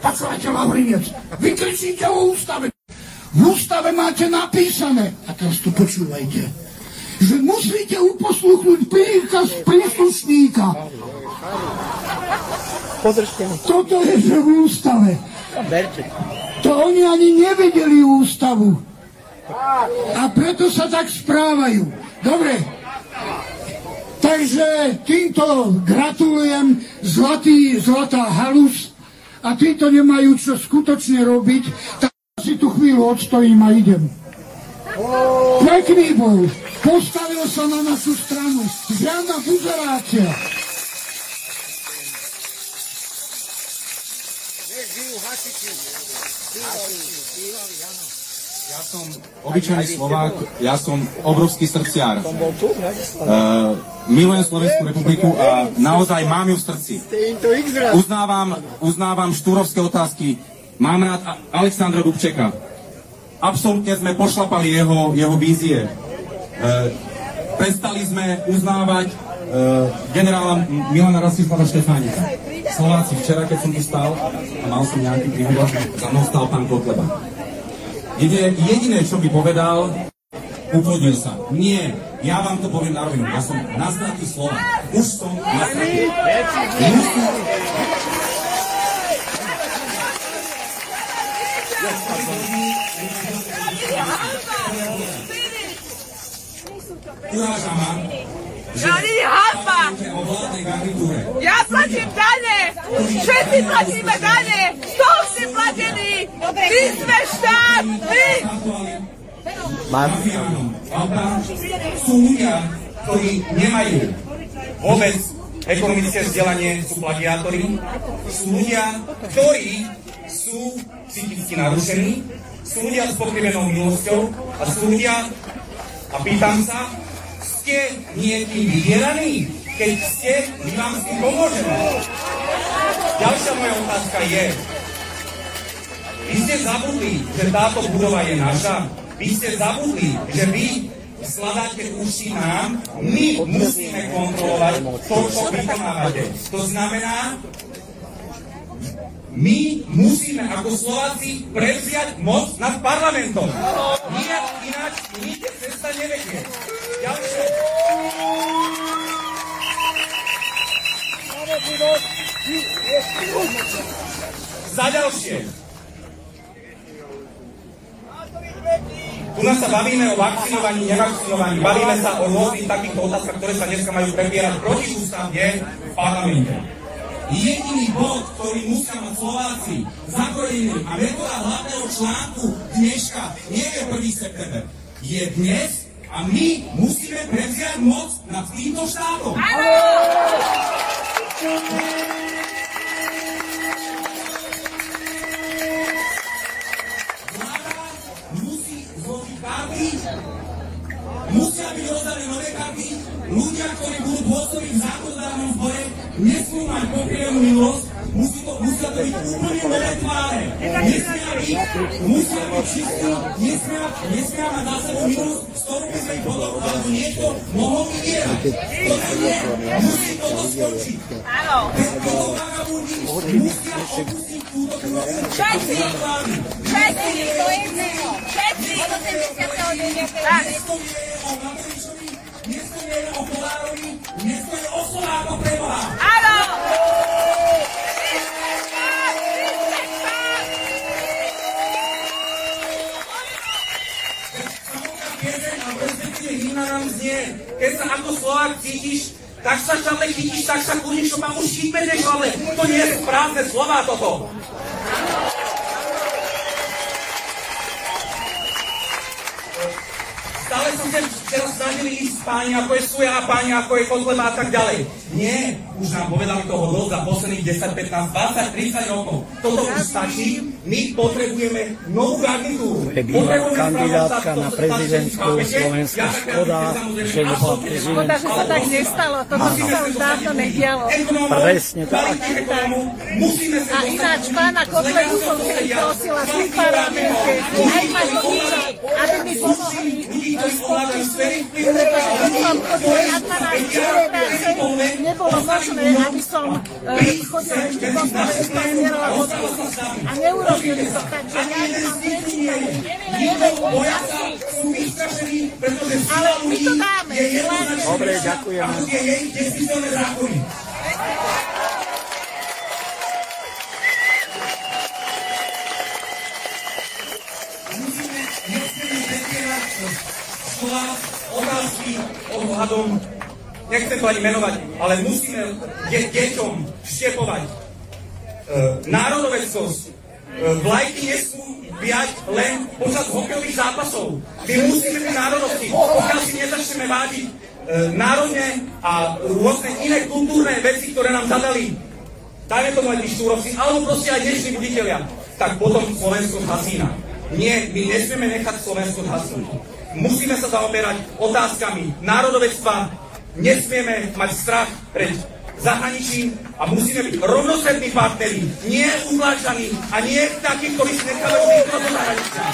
Počúvajte, Lavrinec, vy kričíte o ústave. V ústave máte napísané, a teraz to počúvajte, že musíte uposluchnúť príkaz príslušníka. Toto je, že v ústave. To oni ani nevedeli ústavu. A preto sa tak správajú. Dobre. Takže týmto gratulujem, zlatá halus. A títo nemajú čo skutočne robiť, tak si tu chvíľu odstojím a idem. Pekný bol. Postavil sa na našu stranu. Žiadna buzerácia. Ja som obyčajný Slovák, ja som obrovský srdciár. Milujem Slovenskú republiku a naozaj mám ju v srdci. Uznávam štúrovské otázky. Mám rád Alexandra Dubčeka. Absolútne sme pošlapali jeho vízie. Prestali sme uznávať generála Milana Rastislava Štefánika. Slováci, včera, keď som tu stál a mal som nejaký príhovor, za mnou stál pán Kotleba. Jediné, čo by povedal, ukludnil sa. Nie, ja vám to poviem na rovinu. Ja som nasratý Slovák. Už som nasratý. Uráža ma, že ja platím dane! Všetci platíme dane! Z toho ste platení! My sme štát! My! Sú ľudia, ktorí nemajú vôbec ekonomické vzdelanie, sú plagiátori. Sú ľudia, ktorí sú psychicky narušení. Sú ľudia s pokrivenou minulosťou. A sú ľudia, a pýtam sa, ste niekým vydieraní? Keď ste, my vám s tým pomôžeme. Ďalšia moja otázka je, vy ste zabudli, že táto budova je naša? Vy ste zabudli, že vy skladáte uši nám? My musíme kontrolovať to, čo vykonávate. To znamená, my musíme ako Slováci prevziať moc nad parlamentom. Nijak ináč nikde cesta nevedie. Ďalšie. Za ďalšie. Tu nás sa bavíme o vakcinovaní, nevakcinovaní. Bavíme sa o rôznych takýchto otázkach, ktoré sa dneska majú prebierať protiústavne v parlamente. Jediný bod, ktorý musia mať Slováci zakorenený a metóda hlavného článku dneška nie je 1. september. Je dnes a my musíme prevziať moc nad týmto štátom. Vláda musí zložiť karty, musia byť rozdané nové karty, ľudia, ktorí budú pôsobiť v zákonodárnom zbore, nesmú mať pokrivenú minulosť, musia to byť úplne nové tváre. Musia byť čistí, nesmia mať za sebou minulosť, z ktorú by sme ich potom, alebo niekto mohol vydierať. Toto nie, musí toto skončiť. Tento vagabundí musia opustiť túto budovú. Všetci, to je jedného. Všetci, do 70. Nestojíme o Matovičovi, nestojíme o Kolárovi, nestojíme o Slovákoch pre Boha. Áno! Keď sa ako Slovák cítiš, tak sa šale chytíš, tak sa kurníš, čo ma už chytmeneš, ale to nie je prázdne slova toto. Stále som sa teraz snažili ísť páni, ako je Suja a páni, ako je Kotleba a tak ďalej. Nie, už nám povedali toho dosť za posledných 10, 15, 20, 30 rokov. Toto už stačí. My potrebujeme novú garnitúru. Bývalá kandidátka na prezidentskú Slovensku. Škoda, že nebola prezidentkou. Škoda, že sa tak nestalo. Toto by sa už dávno nedialo. Presne tak. A ináč pána Kotlebu som si prosila v parlamente, aj ma ľudí, aby mi pomohli nebolo možné, aby som chodila ešte po Slovensku a zbierala vodu A neurobili to, takže ja mám prečítali. Boja sa, sú vystrašení, pretože ale my to dáme. Dobre, ďakujem. A sú tie jej nesmyselné zákony. Musíme nechceme slova, otázky ohľadom, nechcem to ani menovať, ale musíme deťom vštepovať národoveckosť. Vlajky nesmú biať len počas hokejových zápasov. My musíme byť národovci. Pokiaľ si nezačneme vážiť národne a rôzne iné kultúrne veci, ktoré nám zadali, dajme tomu aj tí štúrovci, alebo proste aj dnešní viditeľia, tak potom Slovensko zhasína. Nie, my nesmieme nechať Slovensko zhasnúť. Musíme sa zaoberať otázkami národovectva, nesmieme mať strach pred zahraničím a musíme byť rovnocennní partneri, nie utláčaní a nie takí, ktorí si nechávajú výkon do zahraničia.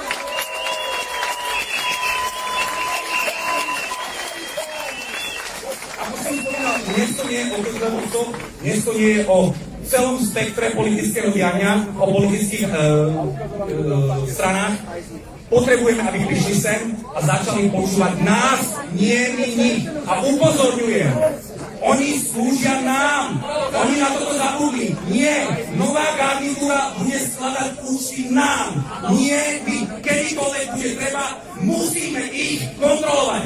Ako som povedal, dnes to nie je o Kotlebucoch, dnes to nie je o celom spektre politického diania, o politických stranách. Potrebujeme, aby prišli sem a začali počúvať nás, nie my nich. A upozorňujem, oni slúžia nám. Oni na toto zabudli. Nie, nová garnitúra bude skladať účty nám. Nie, my kedykoľvek bude treba, musíme ich kontrolovať.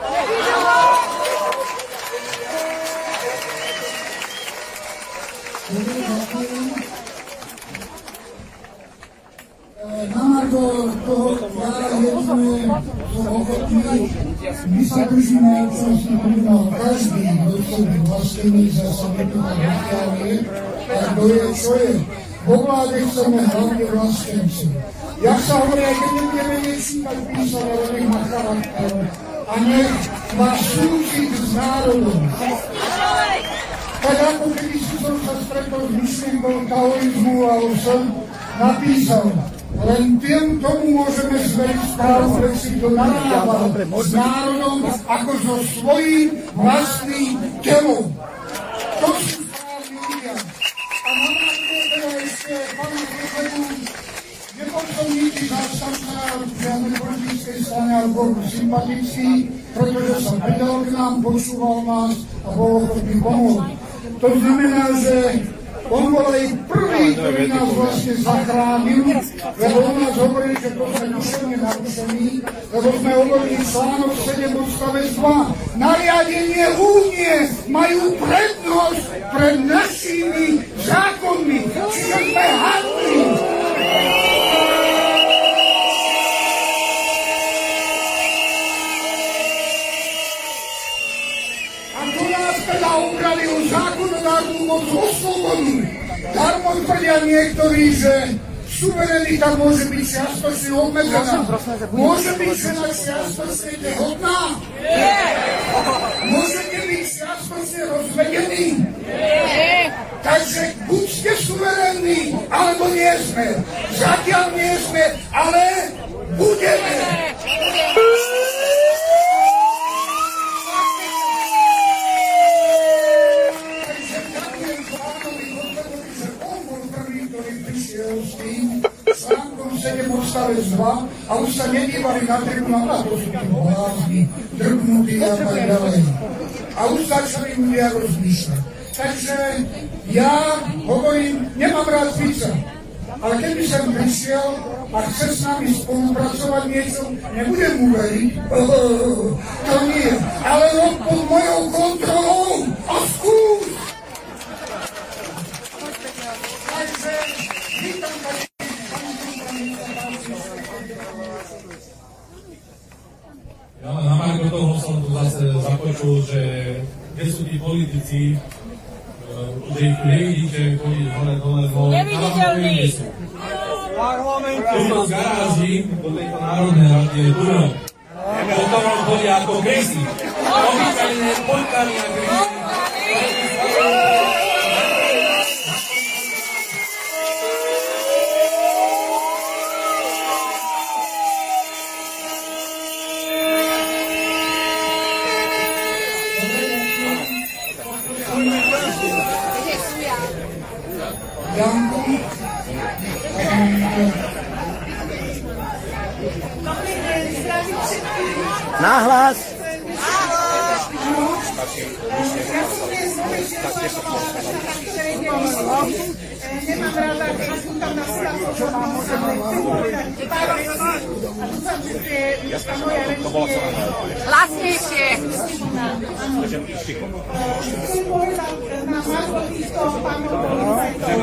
Na margo toho, ja jedne som ochotný, my sa držíme občanský tribunál, každý, kto chce byť vlastný, zase vypýtať materiály, a kto je, čo je. Vo vláde chceme hlavne vlastenci. Jak sa hovorí, aj keď nebudeme nečítať písať, ale nech má charakter. A nech má súcit s národom. Tak ako kedy som sa stretol s myšlienkou taoizmu, alebo som napísal, len tým tomu môžeme zveriť správu, že kto narába s národom ako so svojím vlastným telom. To sú správni ľudia. A na margo teda ešte pána Kotlebu, nebol som nikdy zástavca žiadnej politickej strany alebo sympatický, pretože sa pridal k nám, počúval nás a bol ochotný pomôcť. To znamená, že on bol aj prvý, ktorý nás vlastne zachránil, lebo on nás hovoril, že to sme duševne narušení, lebo sme hovorili článok 7 odstavec 2. Nariadenie únie majú prednosť pred našimi zákonmi, čiže sme hadní. Teda ubrali o zákonodárnu moc o slobodu. Darmo tvrdia niektorí, že suverenita môže byť čiastočne obmedzená. Môže byť žena čiastočne tehotná? Nie. Môžete byť čiastočne rozvedení? Nie. Takže buď ste suverenní, alebo nie sme. Zatiaľ nie sme, ale budeme. Článkom 7 odstavec 2 a už sa nedívali na tribunál, a to sú tí blázni, drbnutí a tak ďalej. A už začali ľudia rozmýšľať. Takže ja hovorím, nemám rád Fica, ale keby som prišiel a chce s nami spolupracovať niečo, nebudem mu veriť. To nie, ale rob pod mojou kontrolou a skús. Takže vítam pani. Ja len na margo toho som tu zase započul, že kde sú tí politici, že ich nevidíte chodiť hore-dole, lebo neviditeľní. Tuto z garáži do tejto národnej rady je tunel. Potom on chodia ako grízy. Obyčajné poľkany a grízy. Janku, Nahlas! Nemám rada, keď sú tam na svetlo, čo mám hlasnejšie. Chcem povedať na margo týchto pánov policajtov.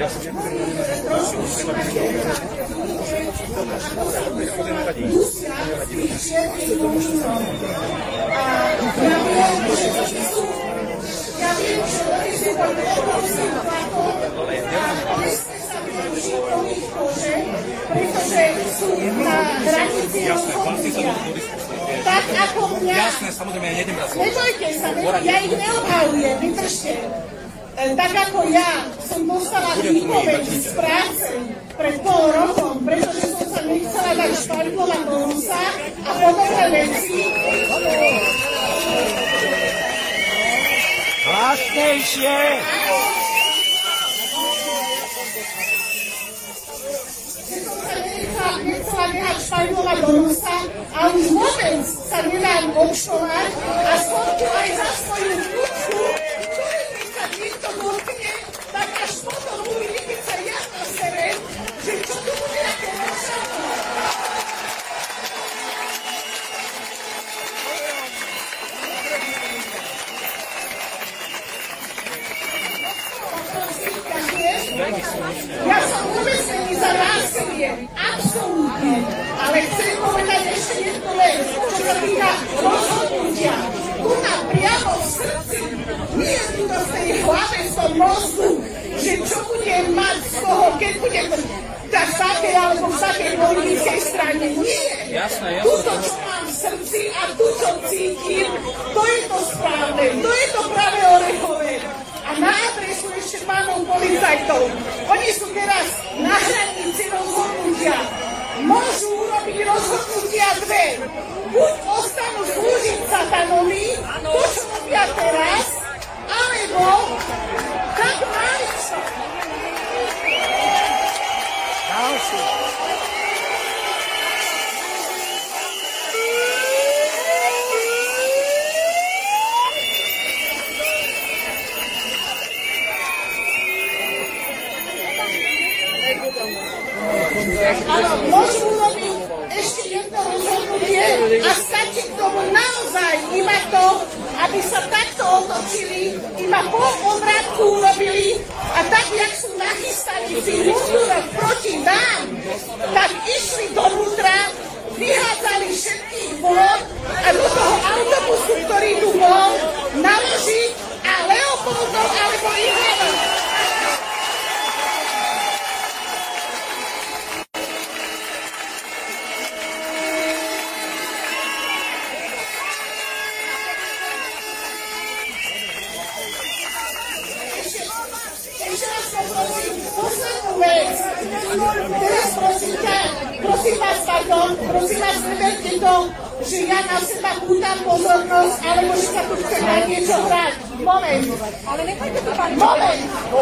Ja viem, že oni sú pod obrovským tlakom a presne sa využiť o nich kože, pretože sú na hranici rozhodnutia. Tak ako mňa... Jasné, samozrejme, ja nejdem raz. Nebojte sa, ja ich neobhajujem, vydržte. Tak ako ja som dostala výpoveď z práce pred pol rokom, pretože som sa nechcela dať špajkovať do nosa a podobné veci. Hlasnejšie! Že som sa nechcela nehať špajkovať do nosa a už vôbec sa nedám obštovať a som tu aj za svoju kľúčku, ktoré keď sa niekto dotkne, tak až potom uvidí, keď sa ja poserem, že čo tu bude ako rošatko. Ja som vôbec není za násilie, absolútne, ale chcem povedať ešte jednu vec, čo sa týka rozhodnutia. Tu na priamo v srdci, nie je tu v tej hlave, v tom mozgu, že čo budem mať z toho, keď budem v takej alebo v takej politickej strane. Nie. Tuto, čo mám v srdci a tu, čo cítim, to je to správne, to je to práve orechové. A na adresu ešte pánov policajtov. Oni sú teraz na hranici rozhodnutia. Môžu urobiť rozhodnutia dve. Buď ostanú slúžiť satanovi, to čo robia teraz, alebo tak maličko. Ďalší. Áno, môžu urobiť ešte jedno rozhodnutie a stačí k tomu naozaj iba to, aby sa takto otočili, iba pol obrátku urobili a tak, jak sú nachystaní v tých mundúroch proti nám, tak išli dovnútra, vyhádzali všetkých von a do toho autobusu, ktorý tu bol, naložiť a Leopoldov alebo Ivanov. Teraz prosím vás, neberte to, že ja na seba pútam pozornosť, alebo že sa tu chce na niečo hrať. Moment. Ale nechajte to pani. Moment.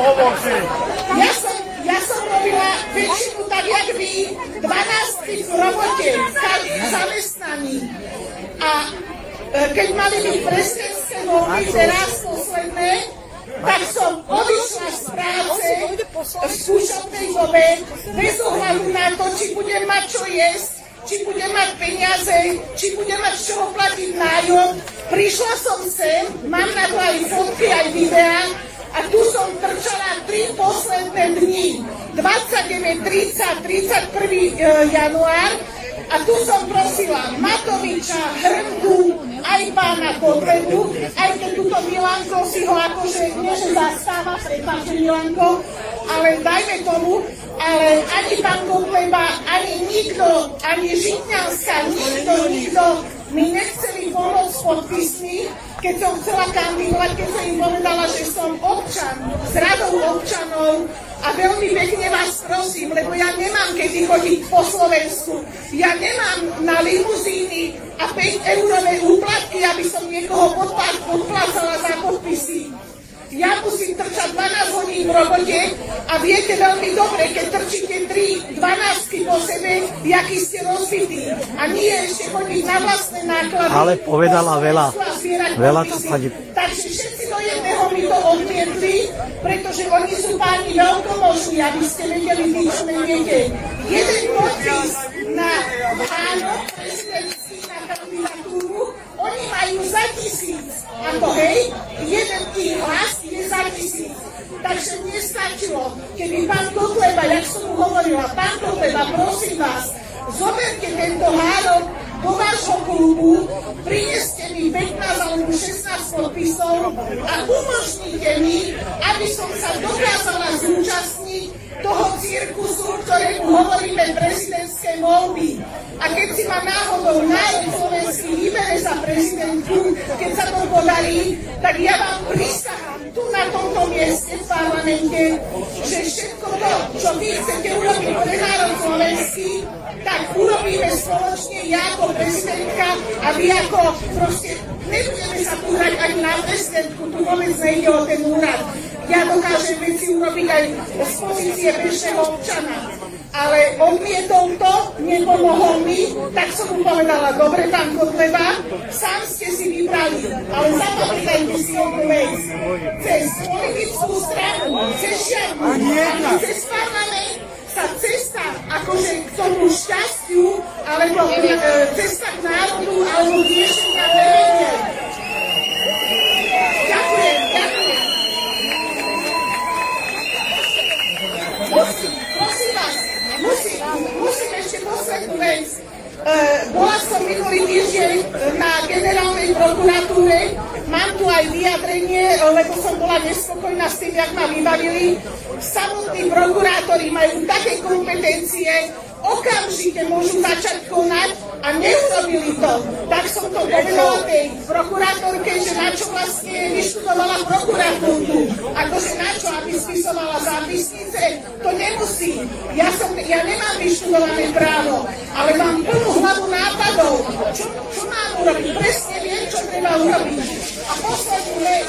Ja som robila väčšinu tak, jak vy, 12 v robote, zamestnaní. A keď mali byť prezidentské voľby teraz posledné, tak som odišla z práce v skúšobnej dobe bez ohľadu na to, či budem mať čo jesť, či budem mať peniaze, či budem mať z čoho platiť nájom. Prišla som sem, mám na to aj fotky, aj videá a tu som trčala 3 posledné dni. 29, 30, 31. január a tu som prosila Matoviča, Hrnku, aj pána Kotlebu, aj keď túto Milanko si ho akože, nie že zastáva, prepáčte Milanko, ale dajme tomu, ale ani pán Kotleba, ani nikto, ani Žitňanská, nikto mi nechceli pomôcť podpismi, keď som chcela kandidovať, keď som im povedala, že som občan, s radou občanov a veľmi pekne vás prosím, lebo ja nemám kedy chodiť po Slovensku, ja nemám na limuzíny a 5-eurové úplatky, aby som niekoho podplácala za podpisy. Ja musím trčať 12 hodín v robote a viete veľmi dobre, keď trčíte 3 12 po sebe, jaký ste rozbití. A nie ešte chodiť na vlastné náklady. Ale povedala veľa. Veľa to padí. Takže všetci do jedného mi to odmietli, pretože oni sú páni veľkomožní, aby ste vedeli, tí, čo neviete. Jeden podpis na áno prezidentský na kandidatúru, oni majú za 1000. Ako hej, jeden ich hlas je za 1000. Takže mne stačilo, keby pán Kotleba, jak som mu hovorila, pán Kotleba, prosím vás, zoberte tento hárok do vášho klubu, prineste mi 15 alebo 16 podpisov a umožnite mi, aby som sa dokázala zúčastniť toho cirkusu, ktorému hovoríme prezidentské voľby. A keď si ma náhodou národ slovenský vybere za prezidentku, keď sa to podarí, tak ja vám prisahám tu na tomto mieste v parlamente, že všetko to, čo vy chcete urobiť pre národ slovenský, tak urobíme spoločne ja ako prezidentka a vy ako proste nebudeme sa tu hrať ani na prezidentku, tu vôbec nejde o ten úrad. Ja dokážem veci urobiť aj z pozície bežného občana. Ale odmietol to, nepomohol mi, tak som mu povedala, dobre, pán Kotleba, sám ste si vybrali, ale zapamätajte si jednu vec. Cez politickú stranu, cez žiadnu, ani cez parlament sa cesta akože k tomu šťastiu, alebo cesta k národu, alebo riešenia nevedie. Ďakujem. Prosím vás, musím ešte poslednú vec. Bola som minulý týždeň na generálnej prokuratúre, mám tu aj vyjadrenie, lebo som bola nespokojná s tým, jak ma vybavili. Samotní prokurátori majú také kompetencie, okamžite môžu začať konať a neurobili to. Tak som to povedala tej prokurátorke, že na čo vlastne vyštudovala prokuratúru. Akože na čo, aby spisovala zápisnice? To nemusí. Ja nemám vyštudované právo, ale mám plnú hlavu nápadov. Čo mám urobiť? Presne viem, čo treba urobiť. A poslednú vec.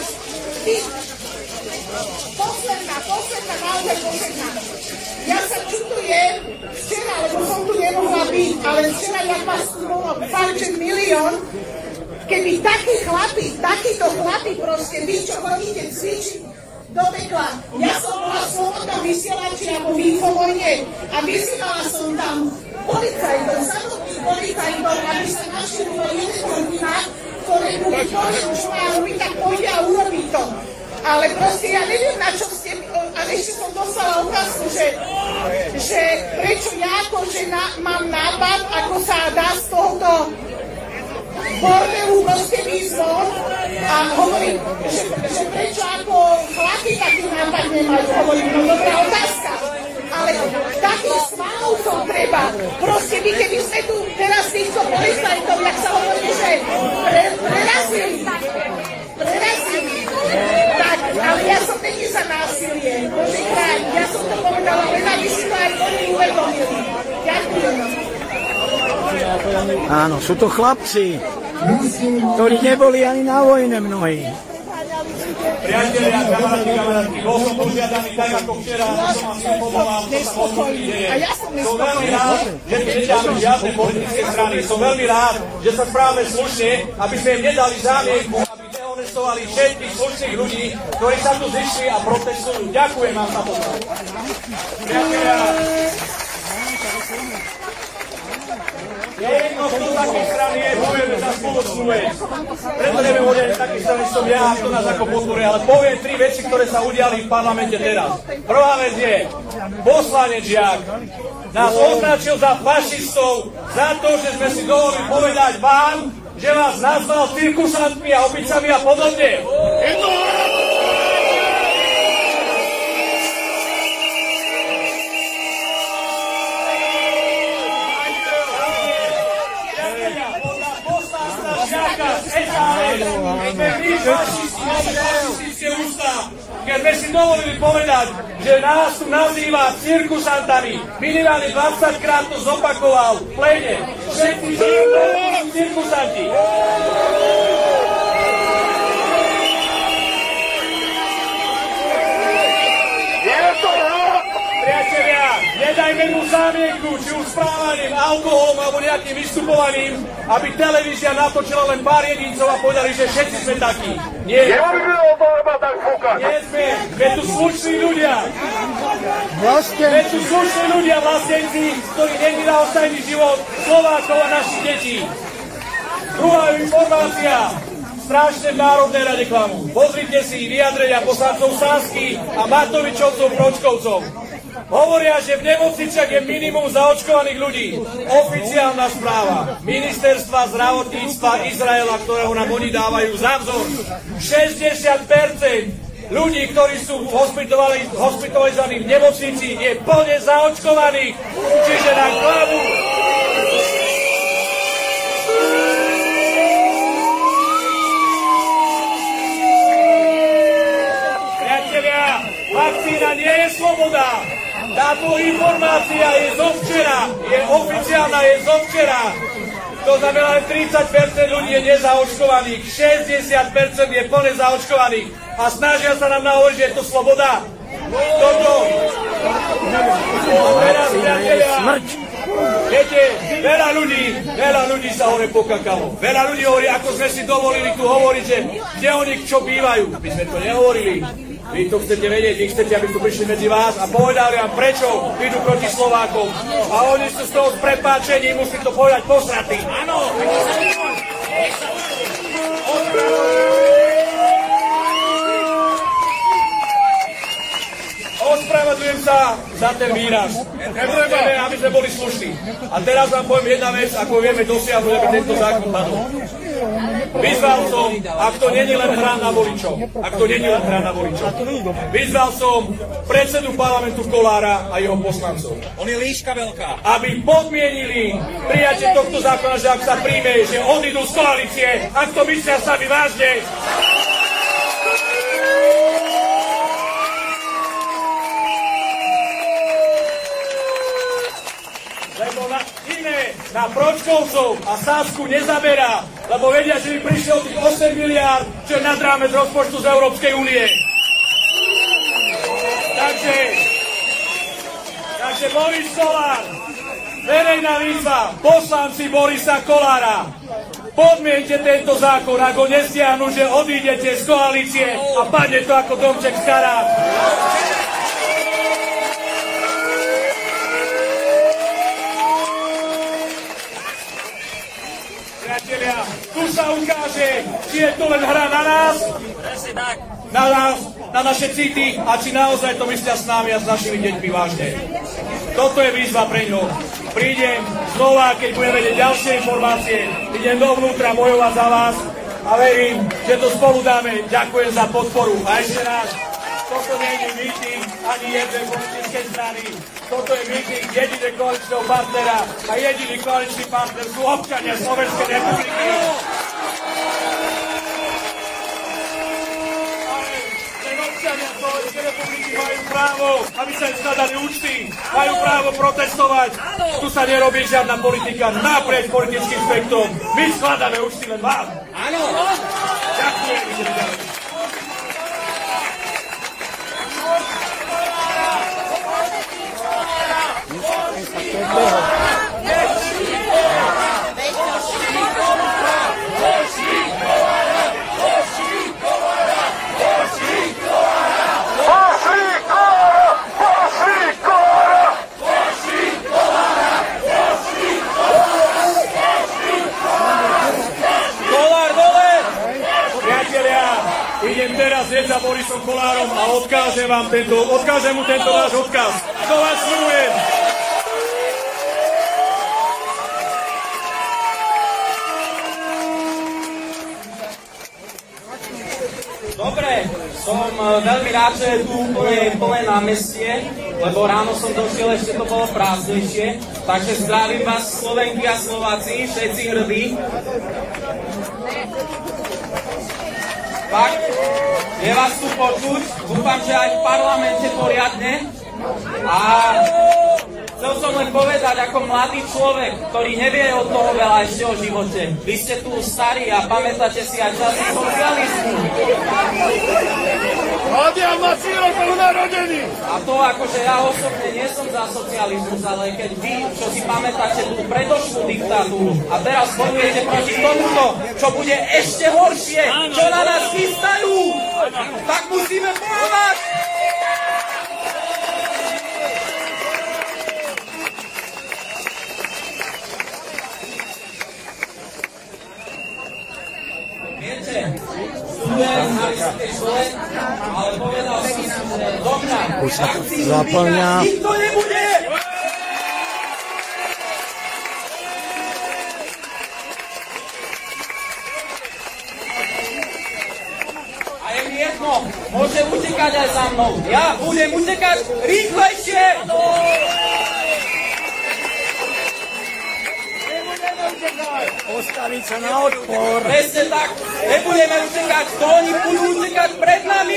Posledná, naozaj posledná. Ja sa čutujem včera, lebo som tu nemohla byť, ale včera, jak vás tu bolo Farčen milión, keby takíto chlapi proste, vy čo chodíte cvičiť do pekla. Ja som bola slobodná vysielači ako v Infovojne a vyzývala som tam policajtov, samotných policajtov, aby sa našli jeden hodina, ktoré bude povedať, čo má robiť, tak pôjde a urobí to. Ale proste ja neviem, na čo ste, a ešte som dostala otázku, že prečo ja ako žena mám nápad, ako sa dá z tohoto bordelu proste výzvon a hovorím, že prečo ako chlapi taký nápad nemajú, hovorím, no dobrá otázka, ale takých svalovcov treba, proste vy keby sme tu teraz týchto policajtov, jak sa hovorí, že prerazili, tak, ale ja som není za násilie, Bože kráľ, ja som to povedala, len aby si to aj oni uvedomili. Ďakujem. Áno, sú to chlapci, ktorí neboli ani na vojne mnohí. Priatelia, kamarátky, bol som požiadaný tak ako včera, som vám informoval, čo sa možno deje. Som veľmi rád, že tu nedáme žiadne politické strany. Som veľmi rád, že sa správame slušne, aby sme im nedali zámienku, aby dehonestovali všetkých slušných ľudí, ktorí sa tu zišli a protestujú. Ďakujem vám za to. Priatelia, jedno z takých strany je, bojujeme za spoločnú vec. Preto neviem odiať taký strany som ja, kto nás ako podporuje, ale poviem 3 veci, ktoré sa udiali v parlamente teraz. Prvá vec je, poslanec Žiak nás označil za fašistov, za to, že sme si dovolili povedať vám, že vás nazval cirkusantmi a obicami a podobne. Keď sme si dovolili povedať, že nás tu nazýva cirkusantami, minimálne 20 krát to zopakoval v pléne. Všetci cirkusanti. nedajme mu zámienku, či už správaním, alkoholom alebo nejakým vystupovaním, aby televízia natočila len pár jedincov a povedali, že všetci sme takí. Nie. Nie sme tu slušní ľudia. Sme tu slušní ľudia, vlastenci, ktorí není na ostajný život Slovákov a našich detí. Druhá informácia. Strašne v Národnej rade klamu. Pozrite si vyjadrenia poslancov Sasky a Matovičovcov Pročkovcov. Hovoria, že v nemocniciach je minimum zaočkovaných ľudí. Oficiálna správa Ministerstva zdravotníctva Izraela, ktorého nám oni dávajú za vzor. 60% ľudí, ktorí sú hospitalizovaní v nemocnici, je plne zaočkovaných. Čiže na klamu. Vakcína nie je sloboda. Táto informácia je zo včera. Je oficiálna, je zo včera. To znamená, že 30% ľudí je nezaočkovaných. 60% je plne zaočkovaných. A snažia sa nám nahovoriť, že je to sloboda. Toto. A teraz, priatelia, viete, veľa ľudí sa hore pokakalo. Veľa ľudí hovorí, ako sme si dovolili tu hovoriť, že kde oni čo bývajú. My sme to nehovorili. Vy to chcete vedieť, vy chcete, aby tu prišli medzi vás a povedali vám, prečo idú proti Slovákom. A oni sú z toho s prepáčením, musí to povedať posratí. Áno! Ospravedlňujem sa za ten výraz. Potrebujeme, aby sme boli slušní. A teraz vám poviem jedna vec, ako vieme dosiahnuť, aby tento zákon padol. Vyzval som, ak to nie je len hra na voličov, vyzval som predsedu parlamentu Kollára a jeho poslancov. On je líška veľká. Aby podmienili prijatie tohto zákona, že ak sa príjme, že odídu z koalície, ak to myslia sami vážne. Na Pročkovcov a Sasku nezaberá, lebo vedia, že by prišli o tých 8 miliárd, čo je nad rámec rozpočtu z Európskej únie. Takže Boris Kollár, verejná výzva, poslanci Borisa Kollára, podmiente tento zákon, ako nestiahnu, že odídete z koalície a padne to ako domček z karát. Tu sa ukáže, či je to len hra na nás, na naše city a či naozaj to myslia s nami a s našimi deťmi vážne. Toto je výzva pre ňo. Prídem znova, keď budeme vedieť ďalšie informácie, idem dovnútra bojovať za vás a verím, že to spolu dáme. Ďakujem za podporu. A ešte raz, toto nie je meeting ani jednej politickej strany. Toto je meeting jediného koaličného partnera a jediný koaličný partner sú občania Slovenskej republiky. Ale ten občania Slovenskej republiky majú právo, aby sa im skladali účty, majú právo protestovať. Tu sa nerobí žiadna politika naprieč politickým spektrom. My skladáme účty len vám. Áno. Ďakujem. Idem teraz jesť za Borisom Kollárom a odkážem mu tento váš odkaz. To vás sľubujem. Dobre, som veľmi rád, že je tu plné námestie, lebo ráno som došiel, ešte to bolo prázdnejšie. Takže zdravím vás Slovenky a Slováci, všetci hrdí. Fakt, je vás tu počuť, dúfam, že aj v parlamente poriadne. A chcel som len povedať, ako mladý človek, ktorý nevie od toho veľa ešte o živote. Vy ste tu starí a pamätáte si aj časy socializmu. Hodiam na cíl bol narodený! A to akože ja osobne nie som za socializmus, ale keď vy, čo si pamätáte tú predošlú diktatúru a teraz bojujete proti tomuto, čo bude ešte horšie, čo na nás chystajú, tak musíme bojovať! Viete, študujem na vysokej škole, ale povedal som si, že dobrá, nikto nebude! A je mi jedno, môže utekať aj za mnou. Ja budem utekať rýchlejšie! Postaviť sa na odpor. Presne tak, nebudeme utekať, to oni budú utekať pred nami.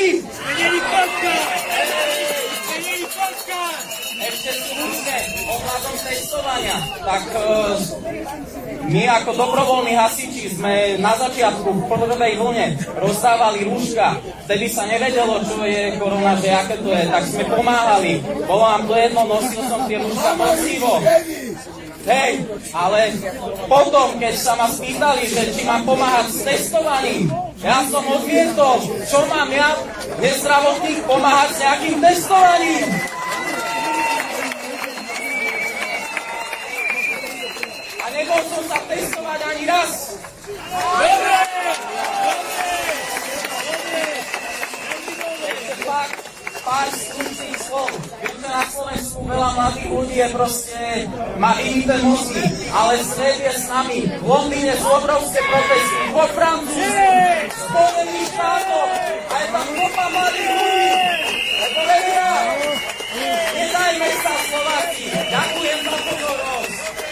Ešte slušne, ohľadom testovania, tak my ako dobrovoľní hasiči sme na začiatku v prvej vlne rozdávali rúška, vtedy sa nevedelo, čo je korona, že aké to je, tak sme pomáhali, bolo nám to jedno, nosil som tie rúška poctivo. Hej, ale potom, keď sa ma spýtali, že či mám pomáhať s testovaním, ja som odmietol, čo mám ja, nezdravotník, pomáhať s nejakým testovaním. A nebol som sa testovať ani raz. Pár skúcich slov. Viete, na Slovensku veľa mladých ľudí je proste, má vybité mozgy, ale svet je s nami. V Londýne sú obrovské protesty, vo Francúzsku, v Spojených štátoch, a je tam kopa mladých ľudí. Lebo vedia, nedajme sa Slováci. Ďakujem za pozornosť.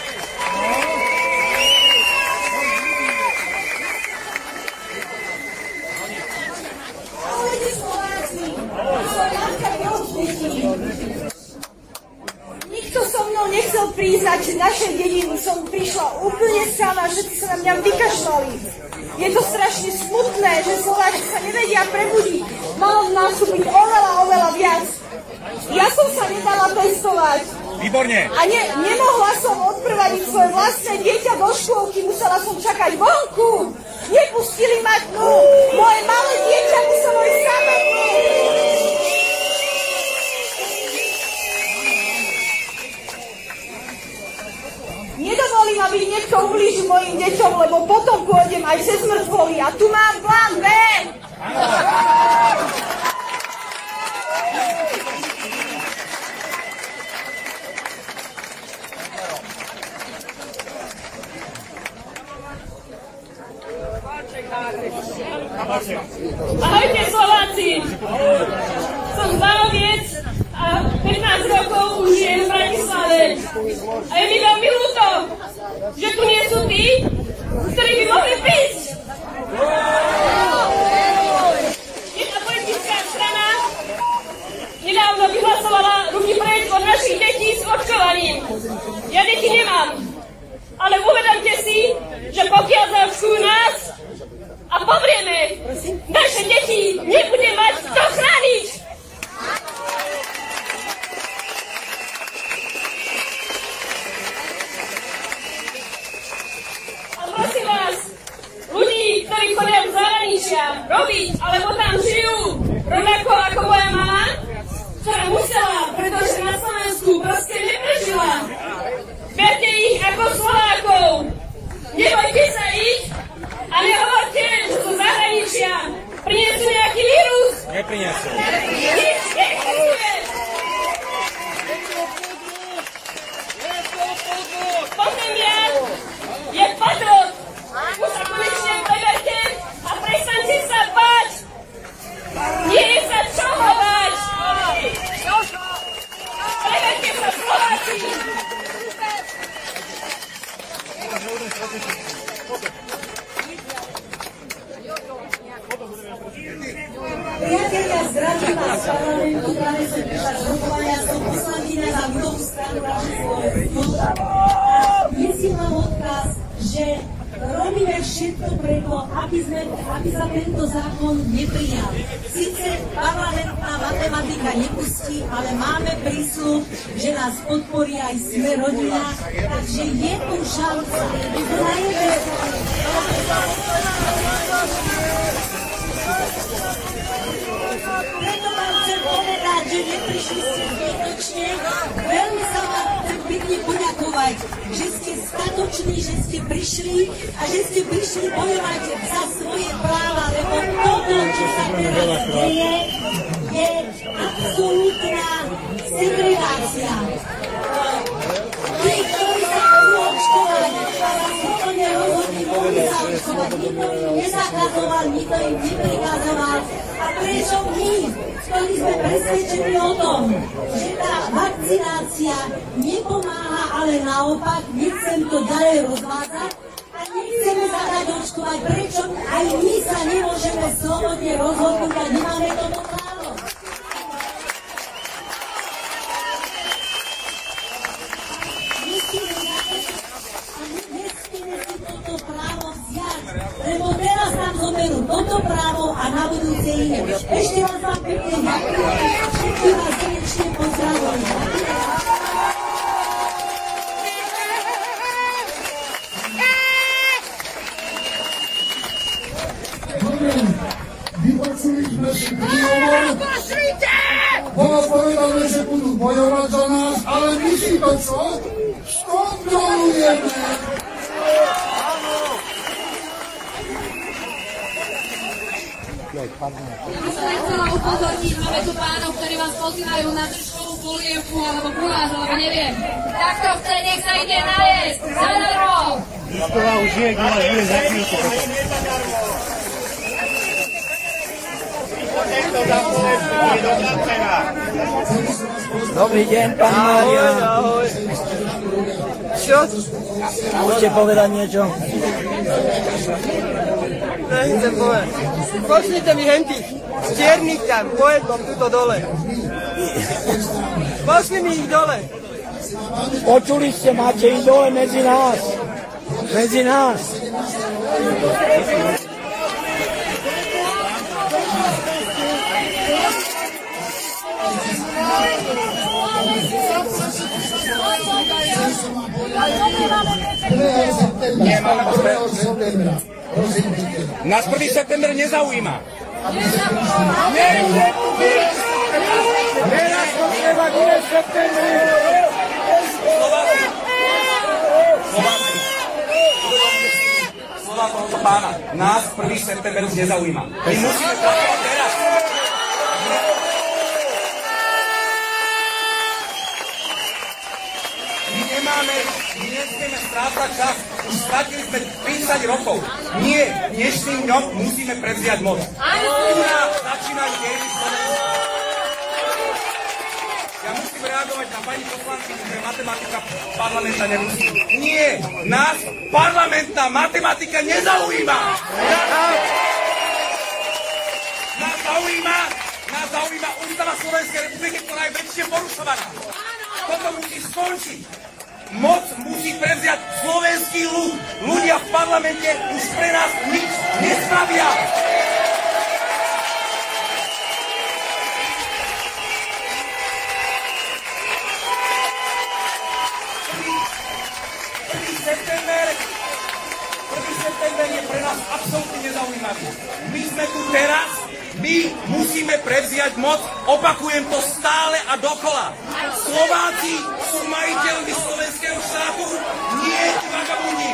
Nikto so mnou nechcel priznať, že našej dediny som prišla úplne sama, všetci sa na mňa vykašľali. Je to strašne smutné, že Slováci sa nevedia prebudiť. Malo nastúpiť oveľa viac. Ja som sa nedala testovať. Výborne. A nemohla som odprevadiť svoje vlastné dieťa do škôlky, musela som čakať vonku. Nepustili ma dnu. Moje malé dieťa muselo ísť samotné. Nedovolím, aby niekto ublížil mojim deťom, lebo potom pôjdem aj cez mŕtvoly a tu mám plán B. Ahojte Slováci! Som z Banoviec a 15 rokov už žijem v Bratislave. A je mi veľmi ľúto, že tu nie sú tí, ktorí by mohli prísť. Jedna politická strana nedávno vyhlasovala ruky preč od našich detí s očkovaním. Ja deti nemám, ale uvedomte si, že pokiaľ zaočkujú nás a povrieme, naše deti nebude mať kto chrániť. A prosím vás, ľudí, ktorí chodia do zahraničia robiť, alebo tam žijú, rovnako ako moja mama, ktorá musela, pretože na Slovensku proste neprežila. Berte ich ako Slovákov. Nebojte sa ich a nehovorte, že zo zahraničia priniesú nejaký vírus. Nepriniesú. Nič neexistuje. Potemia je patrot. Už sa konečne preberte a prestaňte sa báť. Nie je sa čoho báť. Preberte sa Slováci. Priatelia, zdravím vás z parlamentu, práve som prišla z rokovania, som poslankyňa za ľudovú stranu naše Slovensku. Nesím vám odkaz, že robíme všetko preto, aby sa tento zákon neprijal. Sice parlamentná matematika nepustí, ale máme prísľub, že nás podporí aj Sme rodina, takže je tu šanca. Preto vám chcem povedať, že neprišli ste zbytočne. Veľmi sa vám chcem pekne poďakovať, že ste statoční, že ste prišli a že ste prišli bojovať za svoje práva, lebo toto, čo sa teraz deje, je absolútna segregácia. Tí, ktorí sa chcú očkovať, sa slobodne rozhodli, mohli sa očkovať. Nikto im nezakazoval, nikto im neprikazoval. A prečo my, ktorí sme presvedčení o tom, že tá vakcinácia nepomáha, ale naopak, nechcem to ďalej rozvádzať a nechceme sa dať očkovať, prečo aj my sa nemôžeme slobodne rozhodnúť a nemáme tomu právo. Nechceme si toto právo vziať, lebo teraz nám zoberú toto právo a na budúce iné. Ešte raz vám pekne ďakujem a všetky vás srdečne pozdravujem. Vypočuli sme si príhovor. Bolo povedané, že budú bojovať za nás, ale my si to čo? Skontrolujeme. Ja som nechcela upozorniť, máme tu pánov, ktorí vás pozývajú na držkovú polievku alebo guláš, alebo neviem. Tak to chce, nech sa ide najesť, zadarmo! To už je, guláš, bude za chvíľku. Dobrý deň, pán Mária. Ahoj. Čo? Môžete povedať niečo? Nechcem povedať. Pošlite mi hentých čiernych tam, po jednom, tuto dole. Pošli mi ich dole. Počuli ste, máte ich dole medzi nás. Medzi nás. Nás 1. september nezaujíma. Teraz potreba 1. septembru. Slova tohoto pána. Nás 1. september už nezaujíma. My musíme pracovať teraz. My nesmieme strácať čas. Už stratili sme 30 rokov. Nie, dnešným dňom musíme prevziať moc. Tu nás začínajú dejiny Slovenska. Ja musím reagovať na pani poslankyňu, že matematika parlamenta nemusí. Nie, nás parlamentná matematika nezaujíma. Nás zaujíma ústava Slovenskej republiky, ktorá je väčšie porušovaná. Toto musí skončiť. Moc musí prevziať slovenský ľud. Ľudia v parlamente už pre nás nič nespravia. Prvý september je pre nás absolútne nezaujímavý. My sme tu teraz, my musíme prevziať moc, opakujem to stále a dokola. Slováci sú majiteľmi slovenského štátu, nie vagabundi.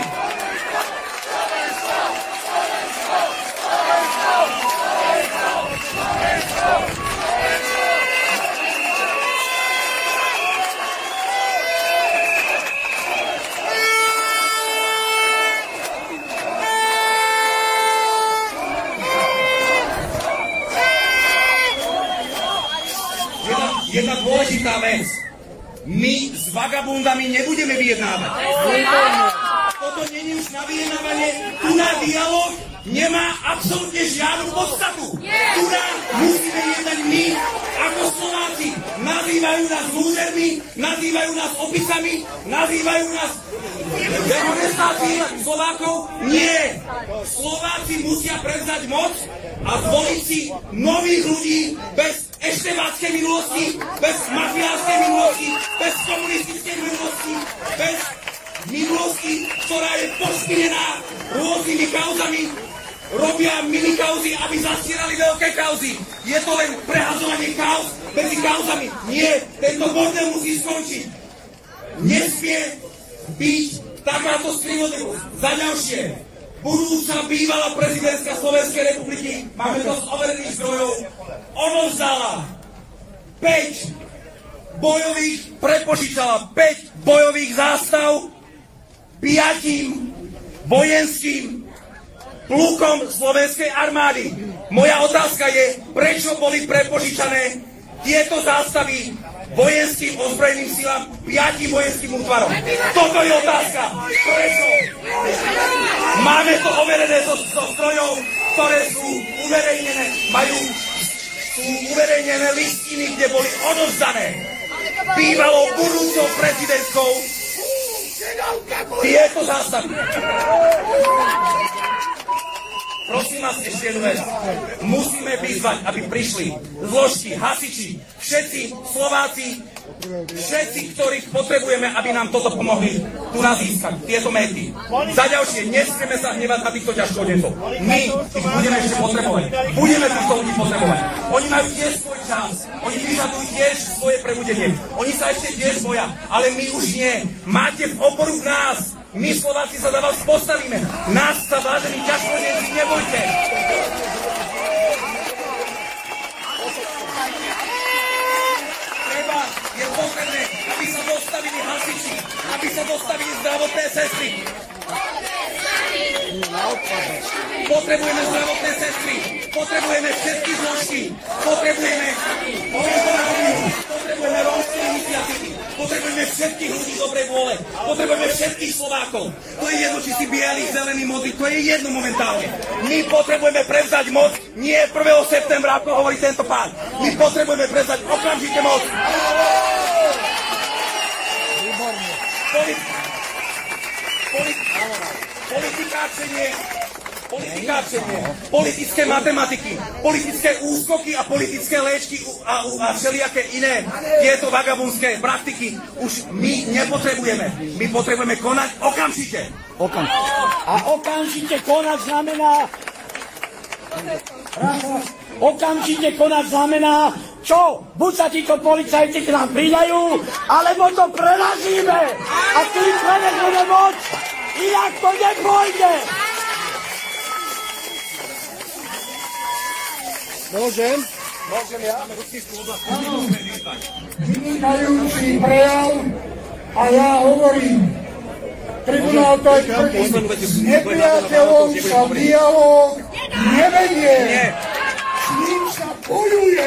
Jedna dôležitá vec. My s vagabundami nebudeme vyjednávať. Toto nie je už na vyjednávanie, tu na dialog nemá absolútne žiadnu podstatu, ktorá musíme jednať my ako Slováci. Nazývajú nás lúzermi, nazývajú nás opicami, nazývajú nás dehonestácií Slovákov. Nie! Slováci musia prevzať moc a zvoliť si nových ľudí bez eštebáckej minulosti, bez mafiánskej minulosti, bez komunistickej minulosti, bez minulosti, ktorá je pošpinená rôznymi kauzami, robia minikauzy, aby zastierali veľké kauzy. Je to len prehadzovanie kauz medzi kauzami. Nie, tento bordel musí skončiť. Nesmie byť takáto skrivodlivosť. Za ďalšie, budúca bývalá prezidentka Slovenskej republiky, máme to z overených zdrojov, odovzdala 5 bojových zástav 5 vojenským plukom Slovenskej armády. Moja otázka je, prečo boli prepožičané tieto zástavy vojenským ozbrojeným silám 5 vojenským útvarom. Toto je otázka. Prečo? Máme to overené zo zdrojov, ktoré sú uverejnené, sú uverejnené listiny, kde boli odovzdané bývalou budúcou prezidentkou tieto zástavy. Prosím vás ešte jednu vec. Musíme vyzvať, aby prišli zložky, hasiči, všetci Slováci, všetci, ktorých potrebujeme, aby nám toto pomohli tu nás získať, tieto méty. Za ďalšie, nesmieme sa hnevať na týchto ťažkodencov. My ich budeme ešte potrebovať. Budeme týchto ľudí potrebovať. Oni majú tiež svoj čas. Oni vyžadujú tiež svoje prebudenie. Oni sa ešte tiež boja, ale my už nie. Máte v oporu v nás. My Slováci sa za vás postavíme. Nás sa, vážení ťažkodenci, nebojte. Je potrebné, aby sa dostavili hasiči, aby sa dostavili zdravotné sestry. Potrebujeme zdravotné sestry, potrebujeme všetky zložky, potrebujeme rómske iniciatívy, potrebujeme všetkých ľudí dobrej vôle, potrebujeme všetkých Slovákov. To je jedno, či si bielý, zelený, modrý, to je jedno momentálne. My potrebujeme prevzať moc, nie 1. septembra, ako hovorí tento pán. My potrebujeme prevzať okamžite moc. Politikáčenie, politické matematiky, politické úskoky a politické léčky a všelijaké iné tieto vagabundské praktiky už my nepotrebujeme. My potrebujeme konať okamžite. A okamžite konať znamená... Okamžite konať znamená, čo? Buď sa títo policajti k nám pridajú, alebo to prerazíme a tým prevezeme moc, inak to nepôjde. Môžem ja? Vynikajúci prejav a ja hovorím, tribunál to je tvrdý, s nepriateľom sa dialóg nevedie, s ním sa bojuje.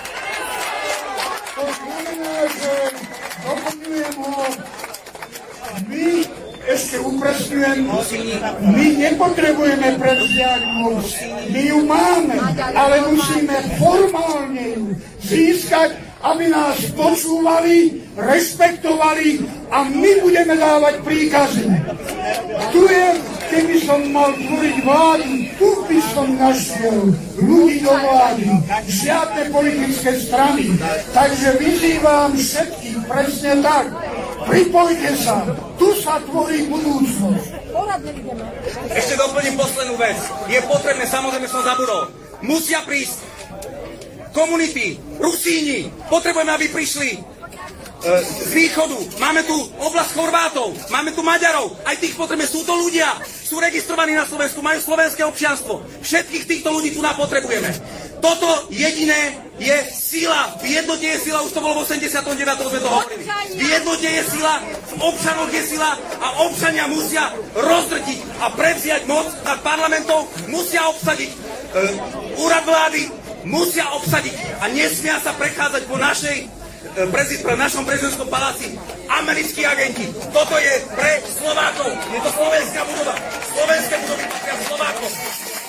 To znamená, že doplňujem ho, my ešte upresňujem, my nepotrebujeme prevziať moc, my ju máme, ale musíme formálne ju získať, aby nás počúvali, rešpektovali a my budeme dávať príkazy. Tu je, keby som mal tvoriť vládu, tu by som našiel ľudí do vlády, žiadne politické strany. Takže vyzývam všetkých presne tak. Pripojte sa, tu sa tvorí budúcnosť. Ešte doplním poslednú vec. Je potrebné, samozrejme som zabudol, musia prísť komunity, Rusíni, potrebujeme, aby prišli z východu, máme tu oblasť Chorvátov, máme tu Maďarov, aj tých potrebujeme, sú to ľudia, sú registrovaní na Slovensku, majú slovenské občianstvo, všetkých týchto ľudí tu potrebujeme. Toto jediné je sila, v jednote je sila, už to bolo v 89. sme to hovorili. V jednote je sila, v občanoch je sila a občania musia rozdrtiť a prevziať moc nad parlamentom, musia obsadiť úrad vlády, musia obsadiť a nesmia sa prechádzať po našom prezidentskom paláci americkí agenti. Toto je pre Slovákov. Je to slovenská budova. Slovenské budovy patria Slovákov.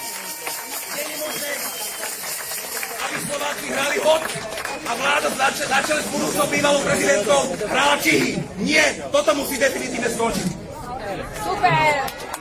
hrali hod a vláda na čele s budúcnou bývalou prezidentkou hrala čihy. Nie, toto musí definitívne skončiť. Super!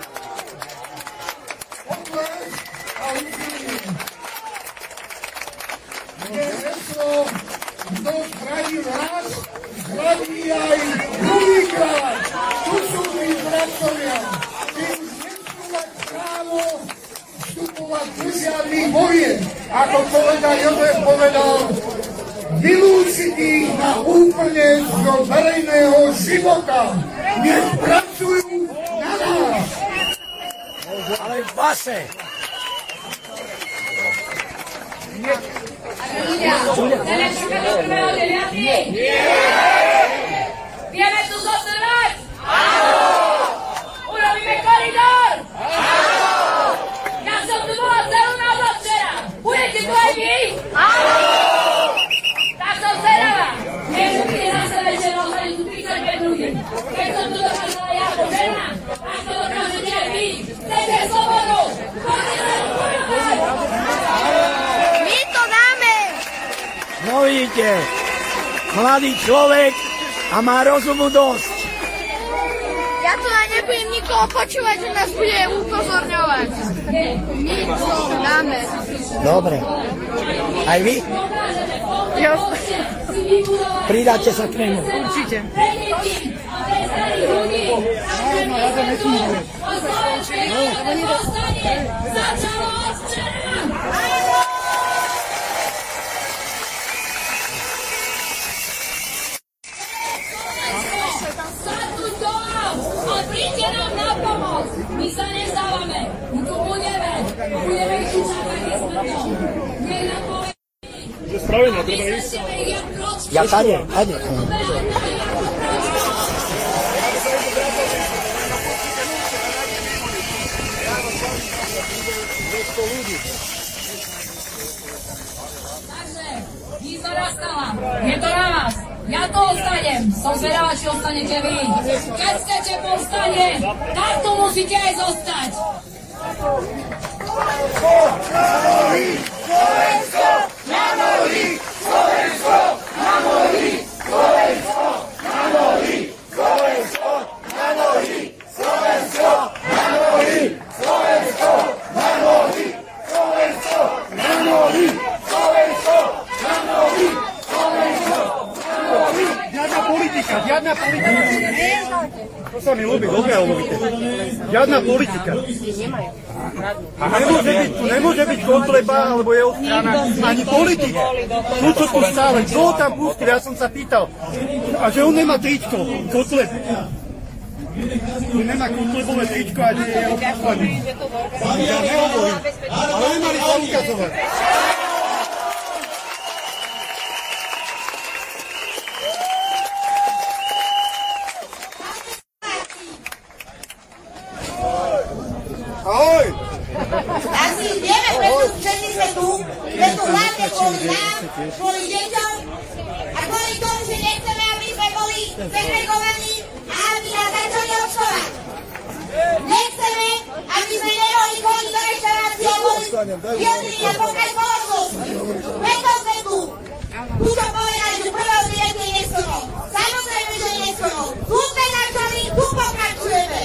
Kto zradí vás, zradí aj druhýkrát. Tu sú tí zradcovia. Tí už nechcú mať právo vstupovať do žiadnych vojen. Ako kolega Jozef povedal, vylúčiť ich na úplne zo verejného života. Nech pracujú na nás. Ale vaše. Chceme čakať do 1.9.? Nie! Vieme tu zotrvať? Áno! Urobíme koridor? Áno! Ja som tu bola celú noc od včera. Budete tu aj vy? Áno! Tak som zvedavá. Vieš, keď na sebe večer rozhodí tu 35 ľudí. Keď som tu dokázala ja ako žena, tak to dokážete aj vy. Chcete slobodu? Poďte No vidíte, mladý človek a má rozumu dosť. Ja tu aj nebudem nikoho počúvať, že nás bude upozorňovať. My to dáme. Dobre. Aj vy? Jo. Pridáte sa k nemu. Určite. Príďte nám na pomoc! My sa nezdávame! My tu budeme! Budeme ich čakať aj smrťou! Nech nám povedí! Spravené, treba ísť. Ja tady. Takže, výzva nastala. Je to na vás. Ja to ostanem. Som zvedavá, či ostanete vy. Keď chcete povstane, tak tu musíte aj zostať. Slovensko na nohy! Slovensko na nohy! Slovensko na nohy! Slovensko na nohy! Slovensko na nohy! Slovensko na nohy! Slovensko na nohy! Slovensko na nohy! Slovensko na nohy! Žiadna politika. To sa mi ľúbi, dobre hovoríte. Žiadna politika. Nemôže byť Kotleba, alebo jeho strana, ani politik. Čo tu stále, kto ho tam pustil, ja som sa pýtal. A že on nemá tričko, Kotleb. On nemá Kotlebové tričko a nie je jeho poslaný. Ja nehovorím, ale nemali sa ukazovať. Ahoj! Tak si vieme, prečo sme tu, hlavne kvôli nám, kvôli deťom a kvôli tomu, že nechceme, aby sme boli segregovaní a aby nás začali očkovať. Nechceme, aby sme nemohli chodiť do reštaurácie a boli jadli na pokraj spoločnosti. Preto sme tu. Tu to povedali, že 1.9. nechceme. Samozrejme, že nechceme. Tu sme začali, tu pokračujeme.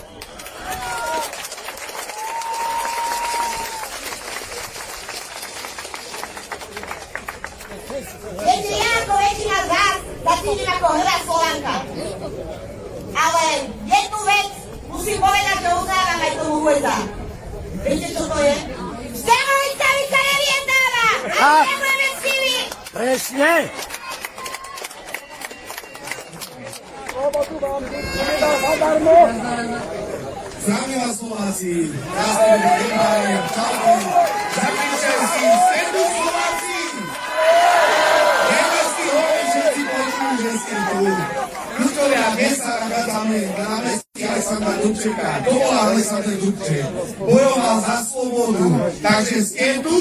Viete, ja ako väčšina z vás sa cítim ako hrdá Slovanka. Ale jednu vec musím povedať, že uznávam aj tomu USA. Viete, čo to je? S teroristami sa nevyjednáva! A nebudeme sily! Presne! Slobodu vám nedá zadarmo! Zdravím vás, Slováci! Krásne deň prajem! Čaute! Zaklíčenský! Svetu Slováci! Nemecký hovorí, všetci počujú, že ste tu. Ľudovia, dnes sa nachádzame na námestí Alexandra Dubčeka. To bol Alexander Dubček. Bojoval za slobodu. Takže ste tu!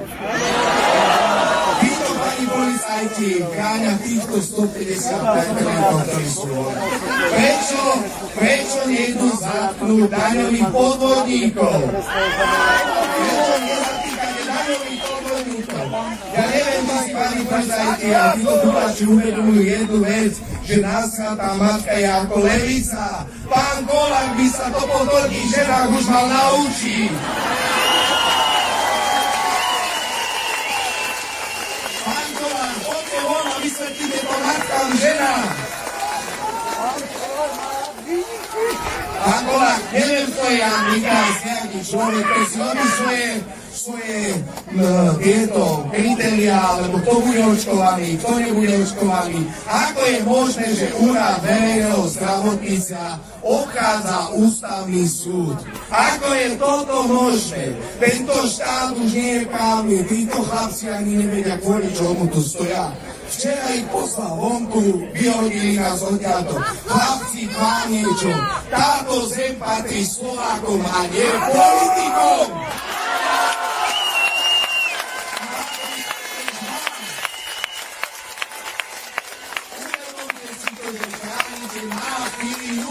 Títo pani policajti chráňa týchto 150 metrov, ktorí sú voľní. Prečo niekto zatknú daňových podvodníkov? Prečo nezatýkate daňových podvodníkov? Ja neviem, či si Počúvajte, a títo dupači uvedomujú jednu vec, že náskatá matka je ako levica. Pán Kolák by sa to po toľkých ženách už mal naučiť. Pán Kolák, poďte von a vysvetlite to matkám ženám. Pán Kolák, neviem, kto je Jan Mikáš, nejaký človek, to si robí svoje tieto kritériá, alebo kto bude očkovaný, kto nebude očkovaný. Ako je možné, že úrad verejného zdravotníctva obchádza ústavný súd? Ako je toto možné? Tento štát už nie je právny, títo chlapci ani nevedia, kvôli čomu tu stoja. Včera ich poslal vonku, vyhodili nás odtiaľto. Chlapci, má niečo. Táto zem patrí Slovákom a nie politikom. Uvedomte si to, že chránite mafiu.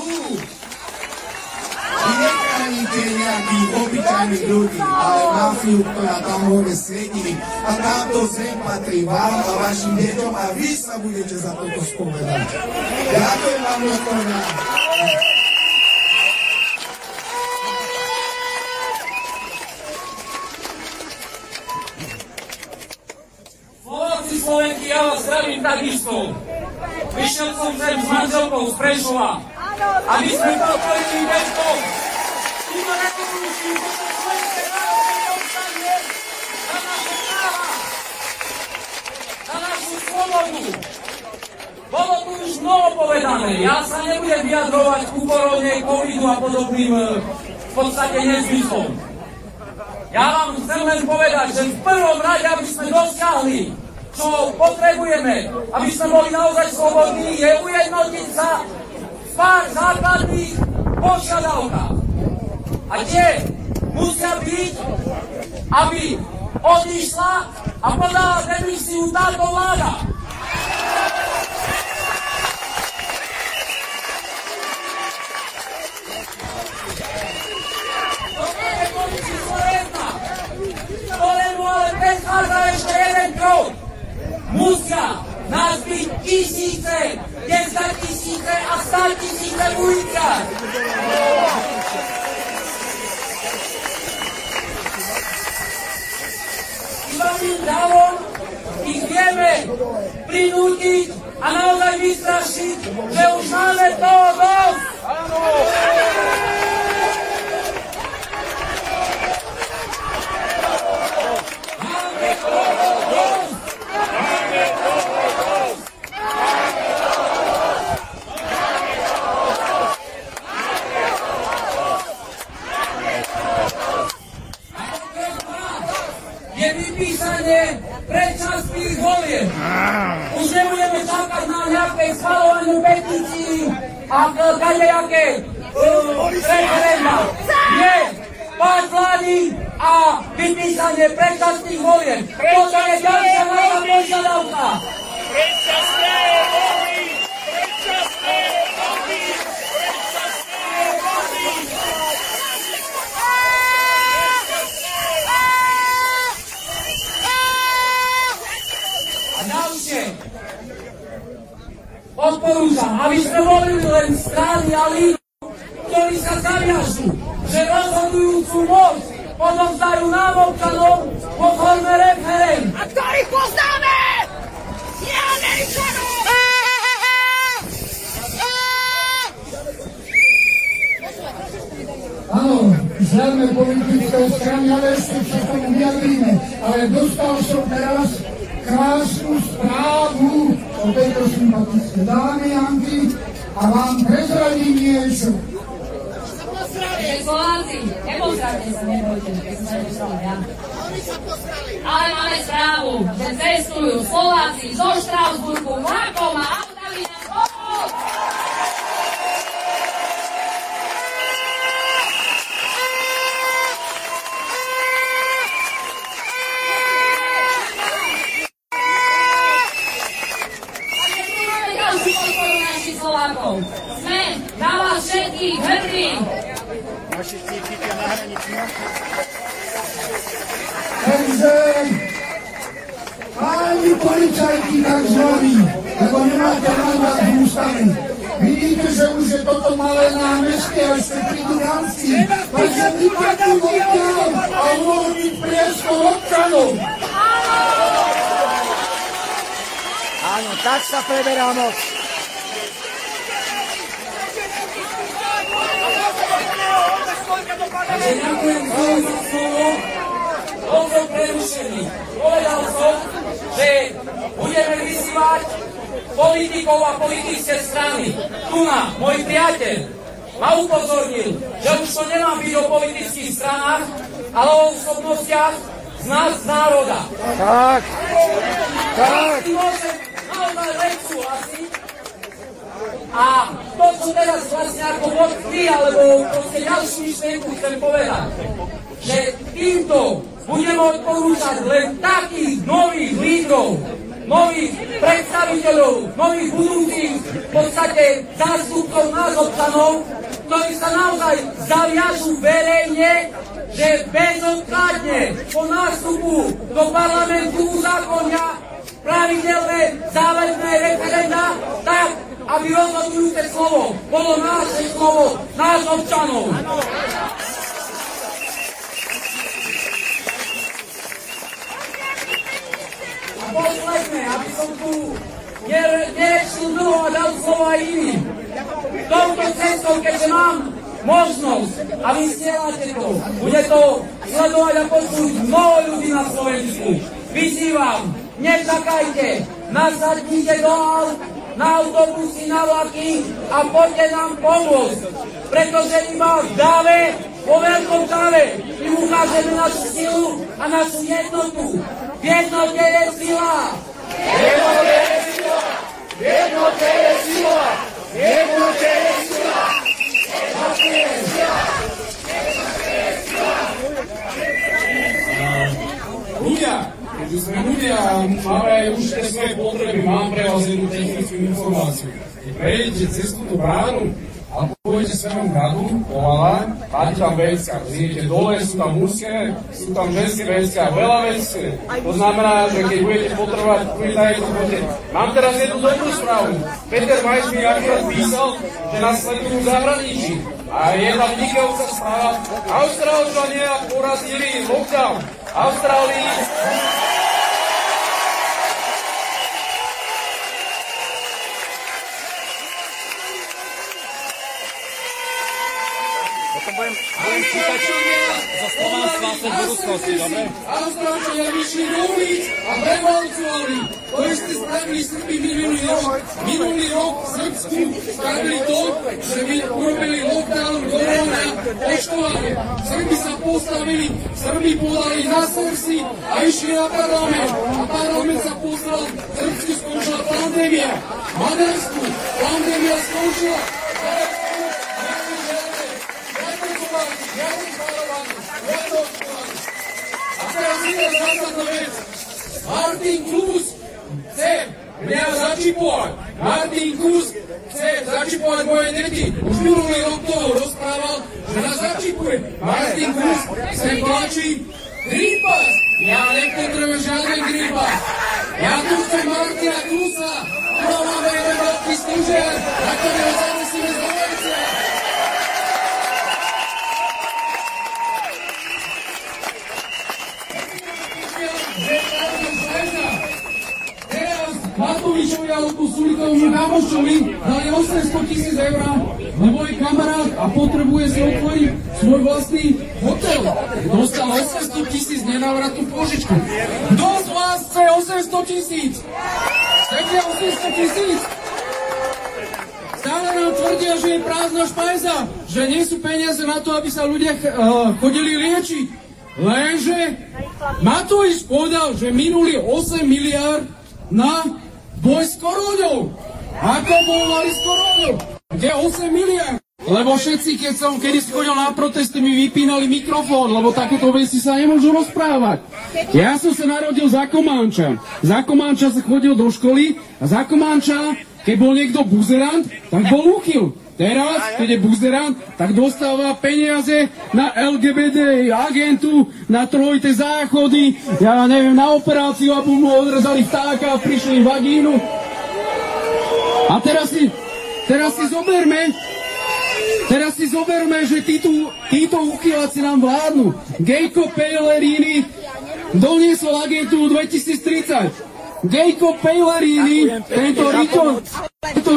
Vy nechránite nejakých obyčajných ľudí, ale mafiu, ktorá tam hore sedí. A táto zem patrí vám a vašim deťom a vy sa budete za toto spovedať. Ďakujem vám, doktorná. Slováci, Slovenky, ja vás zdravím takisto. Vyšiel som sem s manželkou z Prešova. Aby sme podporili deťom. Túto revolúciu, toto slovenské národné občanie za naše práva, za našu slobodu. Bolo tu už mnoho povedané. Ja sa nebudem vyjadrovať k úporovne covidu a podobným v podstate nezmyslom. Ja vám chcem len povedať, že v prvom rade, aby sme dosiahli, čo potrebujeme, aby sme boli naozaj slobodní, je ujednotiť sa v pár základných požiadavkách. A tie musia byť, aby odišla a podala demisiu táto vláda. To nie je boli číslo 1, ktorému ale predchádza ešte jeden krok. Musia nás byť tisíce, 10 000 a 100 000 v uliciach. Iba tým dávom ich vieme prinútiť a naozaj vystrašiť, že už máme toho dosť. Máme toho dosť. Je vypísanie predčasných volieb. Už nebudeme čakať na nejaké schvaľovanie petícií a kadejaké referenda. Nie, pád vlády a vypísanie predčasných volieb. Toto je ďalšia naša požiadavka. Predčasné voľby! Predčasné voľby! Predčasné voľby! Ďalšie. Odporúčam, aby sme volili len strany a lídrov, ktorí sa zaviažú, že rozhodujúcu moc odovzdajú nám občanom vo forme referend. A ktorých poznáme! Nie Američanov! Áno, žiadne politické strany, ale ešte sa tomu vyjadríme. Ale dostal som teraz krásnu správu o tejto sympatické dáme, Janky, a vám prezradím niečo. Slováci, nepozdravte sa, nebojte, keď som sa nepozdravil ja. Ale máme správu, že cestujú Slováci zo Štrasburgu vlakom a autami na pomoc. Slovákov. Sme na vás všetkých hrdí. Naši cítia na hranici. Takže páni policajti takzvaní, lebo nemáte mandát v ústave. Vidíte, že už je toto malé námestie a ešte prídu ďalší. Takže vypadnú odtiaľ a uvoľniť priestor občanov. Áno, tak sa preberá moc. Takže ďakujem za slovo. Bol som prerušený. Povedal som, že budeme vyzývať politikov a politické strany. Tuna, môj priateľ, ma upozornil, že už to nemá byť o politických stranách, ale o osobnostiach z nás, z národa. Tak. Naozaj lepšiu asi. A to, čo teraz vlastne ako vodky, alebo proste ďalšiu myšlienku chcem povedať, že týmto budeme odporúčať len takých nových lídrov, nových predstaviteľov, nových budúcich v podstate zástupcov nás občanov, ktorí sa naozaj zaviažú verejne, že bezodkladne po nástupu do parlamentu uzákonia pravidelné záväzné referenda, tak aby rozhodujúce slovo bolo naše slovo, nás občanov. A posledné, aby som tu nerečil dlho a dal slovo aj iným. Touto cestou, keďže mám možnosť a vysielate to, bude to sledovať a počuť mnoho ľudí na Slovensku. Vyzývam, nečakajte, nasadnite do aut, na autobusy, na vlaky a poďte nám pomôcť, pretože iba v dáve, po veľkom dáve, my ukážeme našu silu a našu jednotu. V jednote je sila! V jednote je sila! V jednote je sila! V jednote je sila! Ľudia, keďže sme ľudia a máme aj určité svoje potreby, mám pre vás jednu technickú informáciu. Keď prejdete cez túto bránu a pôjdete smerom k hradu, povala, máte tam vecka. Zídete dole, sú tam mužské, sú tam ženské vecka, veľa vecka. To znamená, že keď budete potrebovať, poďte. Mám teraz jednu dobrú správu. Peter Majs mi akurát písal, že nás sledujú v zahraničí. A je tam vynikajúca správa. Austrálčania porazili lockdown. Austrálii. Potom budem čítať zo Slovanstva a budúcnosti, dobre? Austrálčania vyšli do ulic a prevalcovali. To ešte spravili Srbi minulý rok v Srbsku. Spravili to, že by urobili lockdown, korona, očkovanie. Srbi sa postavili, Srbi podali na Srbsi a išli na parlament. A parlament sa poslal, Srbsku skončila pandémia. Maďarsku pandémia skončila. A teraz ide zásadná vec. Martin Klus chce mňa začipovať. Martin Klus chce začipovať moje deti. Už minulý rok toho rozprával, že nás začipuje. Martin Klus sem tlačí Green Pass. Ja nepotrebujem žiaden Green Pass. Ja tu chcem Martina Klusa. Tu máme jeden veľký stúžiar, na ktorého zavesíme z Slovenska. Matovičovi alebo Sulíkovi Námošovi dali 800 000 eur na môj kamarát a potrebuje si otvoriť svoj vlastný hotel. Dostal 800 000 nenávratnú požičku. Kto z vás chce 800 000? Chcete 800 000? Stále nám tvrdia, že je prázdna špajza, že nie sú peniaze na to, aby sa ľudia chodili liečiť. Lenže Matovič povedal, že minuli 8 miliárd na boj s korónou. Ako bojovali s korónou? Kde 8 miliárd? Lebo všetci, keď som kedy chodil na protesty, mi vypínali mikrofón, lebo takéto veci sa nemôžu rozprávať. Ja som sa narodil za Kománča. Za Kománča sa chodil do školy a za Kománča, keď bol niekto buzerant, tak bol úchyl. Teraz, keď je buzerant, tak dostáva peniaze na LGBT agentu, na trojité záchody, ja neviem, na operáciu, aby mu odrezali vtáka a prišli vagínu. A teraz si zoberme, že títo uchyláci nám vládnu. Gejko Pellegrini doniesol agentu 2030. Gejko Pellegrini, tento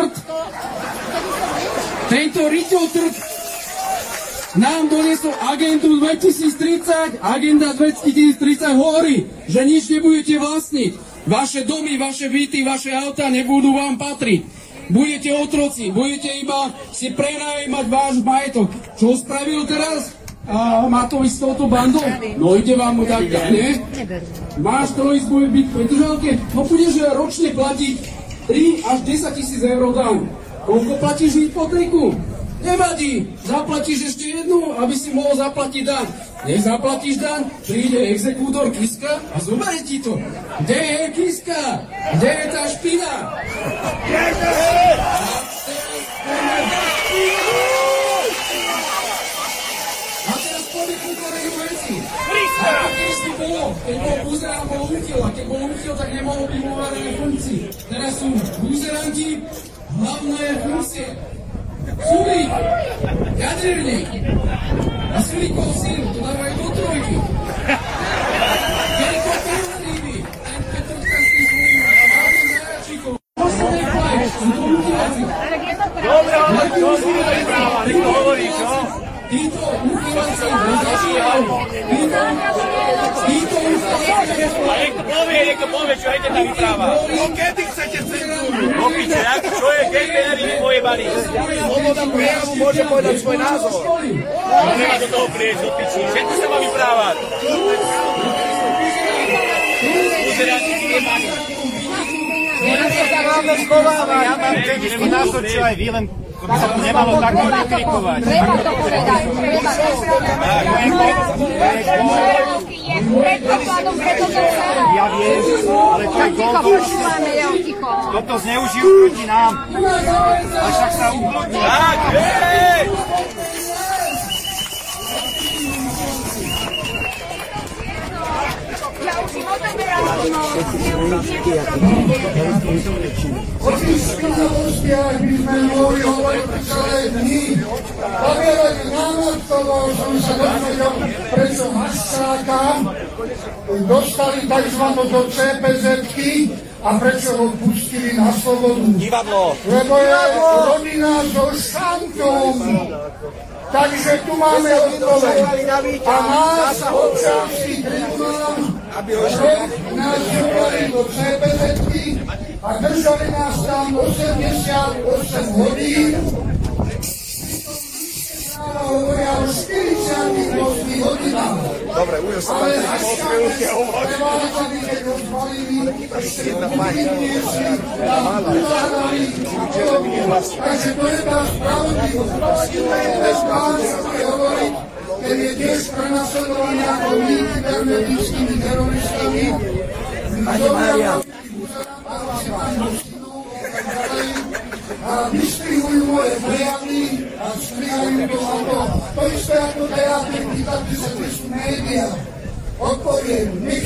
Riťo Trt nám doniesol agendu 2030, agenda 2030 hovorí, že nič nebudete vlastniť. Vaše domy, vaše byty, vaše autá nebudú vám patriť. Budete otroci, budete iba si prenajímať váš majetok. Čo spravil teraz Matovič s touto bandou? No ide vám mu dať, ne? Máš trojísť bude byť v Petržalke? No budeš ročne platiť 3 až 10 tisíc eur daň. Koľko platíš hypotéku? Nevadí, zaplatíš ešte jednu, aby si mohol zaplatiť daň. Nech zaplatíš daň, príde exekútor Kiska a zoberie ti to. Kde je Kiska? Kde je tá špina? A teraz poďme ku koreju veci. Ako keď bolo, keď bol buzerant, bol uchyl, a keď bol uchyl, tak nemohol byť vo verejnej funkcii. Teraz sú buzeranti, hlavné funkcie. Súdik, jaderník a silikov síl, to dávajú do trojky. Gejko Pellegrini, ten petrotkanský slúj a Martin Zajačíkov. Posledný fajn, sú to uchyláci. Dobre, ale to je práva, nech to hovorí, čo? Títo uchyláci nezažívajú. Títo uchyláci. A niekto povie, čo hejte tam vypráva. No kedy chcete cenzúru? Opíte, čo je Gej Pellegrini pojebaný? Sloboda prejavu môže povedať svoj názor. Nemá do toho prieť, do piči. Všetko sa má vyprávať. Uzeráci vyjebaní. Ja sa máme schováva, ja mám kritický názor, čo aj vy, len by sa to nemalo takto vykrikovať. Treba to povedať, treba to predpokladom, preto to celé. Ja viem, ale to je ticho počúvame, ja ticho. Toto zneužijú proti nám. A však sa ukludní. Tak, hej! Ja už si odoberám, Očistí na ústiach by sme mohli hovoriť celé dni. Poviedať námatkovo som sa dozvedel, prečo Haščáka dostali tzv. Do CPZ-ky a prečo ho pustili na slobodu. Divadlo. Lebo je rodina so šantom. Takže tu máme odpoveď. A nás občanský tribunál nás vybrali do CPZ-ky a držali nás tam 88 hodín. Hovoria o 48 hodinách. Dobre, už sa tam tým osmielke hovorí. Takže to je tá spravodlivosť. Keď je tiež prenasledovaný ako my kybernetickými teroristami, Pani Mária. A vystrihujú moje prejavy a strihajú to ako to isté ako teatry, pýtate sa, kde sú médiá. Odpoviem, nech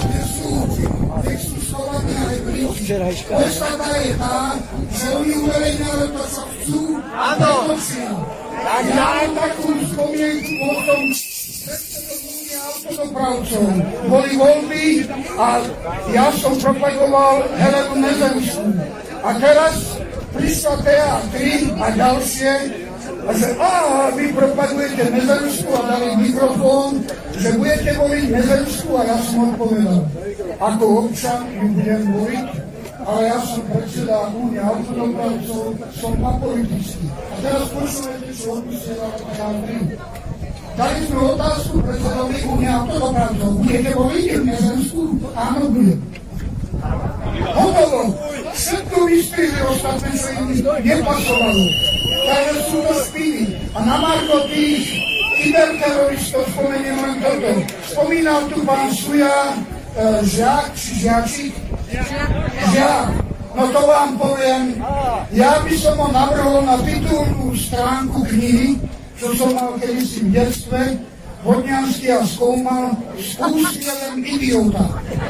sú schovaní aj bližší. Podstata je tá, že oni uverejňujú to, čo chcú, netočia. Tak dám takú spomienku o tom, autodopravcov. Boli voľby a ja som propagoval Helenu Nezemskú. A teraz prišla TA3 a ďalšie a že vy propagujete Nezemskú a dali mikrofón, že budete voliť Nezemskú a ja som odpovedal. Ako občan ju budem voliť, ale ja som predseda Únie autodopravcov, som apolitický. A teraz počúvajte, čo odpustila TA3. Dali sme otázku predsedovi Únie autodopravcov. Budete voliť Nezemskú? Áno, budem. Hotovo. Všetko vystrihli ostatné, čo im nepasovalo. Takže sú to špiny. A na marko tých kyberteroristov spomeniem len toto. Spomínal tu pán Suja, Žiak, či Žiačik? Žiak. No to vám poviem, ja by som ho navrhol na titulnú stránku knihy, čo som mal kedysi v detstve, Vodňanský a skúmal, skúsi jeden idiota.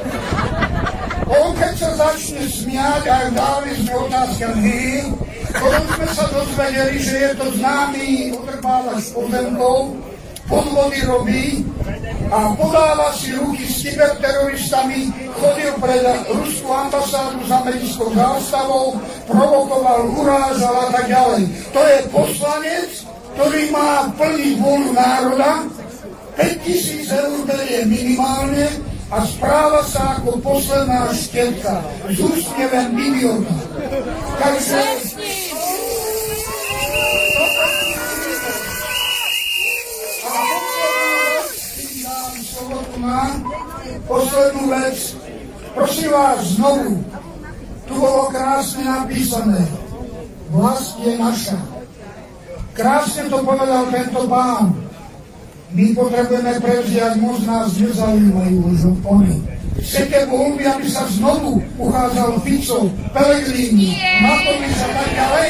On keď sa začne smiať a dali sme otázka knihy, potom sme sa dozvedeli, že je to známy odrbávač pozemkov, podvody robí a podáva si ruky s kyberteroristami, chodil pred ruskú ambasádu s americkou zástavou, provokoval, urážal a tak ďalej. To je poslanec, ktorý má plniť vôľu národa, 5 000 eur berie minimálne a správa sa ako posledná štetka s úsmevem idiota. Takže poslednú vec, prosím vás znovu, tu bolo krásne napísané, vlast je naša. Krásne to povedal tento pán. My potrebujeme prevziať, moc nás nezaujímajú už oni. Chcete voľby, aby sa znovu uchádzal Fico, Pellegrini, Matovič a tak ďalej?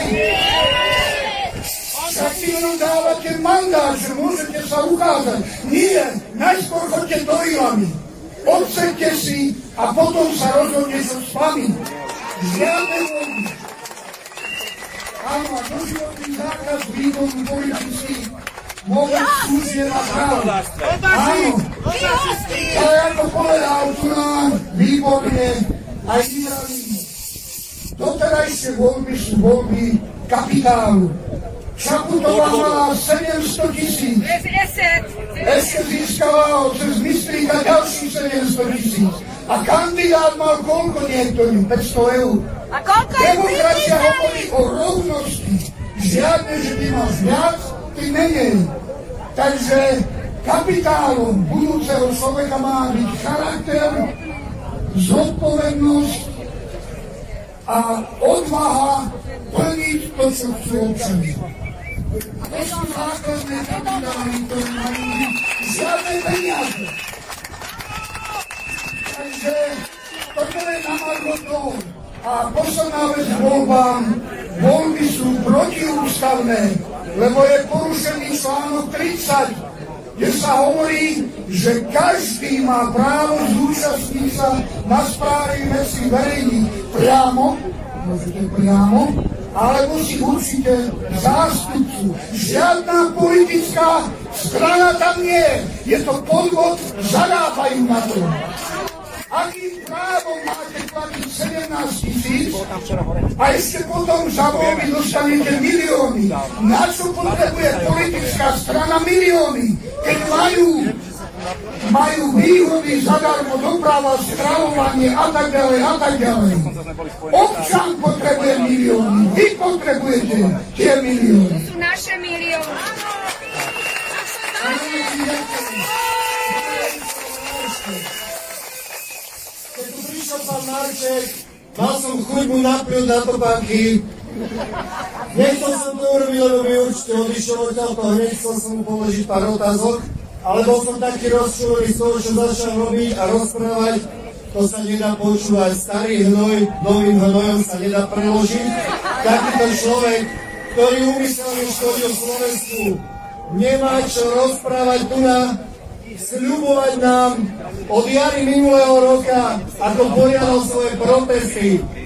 Však si nám dávate mandát, že môžete sa uchádzať. Nie, najskôr choďte do Ilamy. Odseďte si a potom sa rozhodne, čo s vami. Žiadne voľby. Áno, a doživotný zákaz výkonu politických môžem skúsiť na právo. Áno, ale ako povedal tu nám výborne aj Izraelí. Doterajšie voľby sú voľby kapitálu. Čaputová mala 700 000. Ešte získala cez Mistríka ďalších 700 000. A kandidát mal koľko niektorý? 500 eur. Demokracia hovorí o rovnosti. Žiadne, že ty máš viac, ty menej. Takže kapitálom budúceho človeka má byť charakter, zodpovednosť a odvaha plniť to, čo chcú občania. To sú základné kapitály, ktoré majú žiadne peniaze. Takže toto je na margo toho. A posledná vec voľbám, voľby sú protiústavné, lebo je porušený článok 30, kde sa hovorí, že každý má právo zúčastniť sa na správe vecí verejných priamo, môžete priamo, alebo si určite zástupcu. Žiadna politická strana tam nie je. Je to podvod, zarábajú na to. Akým právom máte platiť 17 000 a ešte potom za voľby dostanete milióny? Na čo potrebuje politická strana milióny, keď majú výhody zadarmo, doprava, stravovanie a tak ďalej a tak ďalej. Občan potrebuje milióny, vy potrebujete tie milióny. To sú naše milióny. Keď tu prišiel pán Marček, mal som chuť mu napľúť na topánky. Nechcel som to urobiť, lebo by určite odišiel odtiaľto, nechcel som mu položiť pár otázok, ale bol som taký rozčúlený z toho, čo začal robiť a rozprávať. To sa nedá počúvať. Starý hnoj novým hnojom sa nedá preložiť. Takýto človek, ktorý úmyselne škodil Slovensku, nemá čo rozprávať tu na sľubovať nám od jary minulého roka, ako poriadal svoje protesty.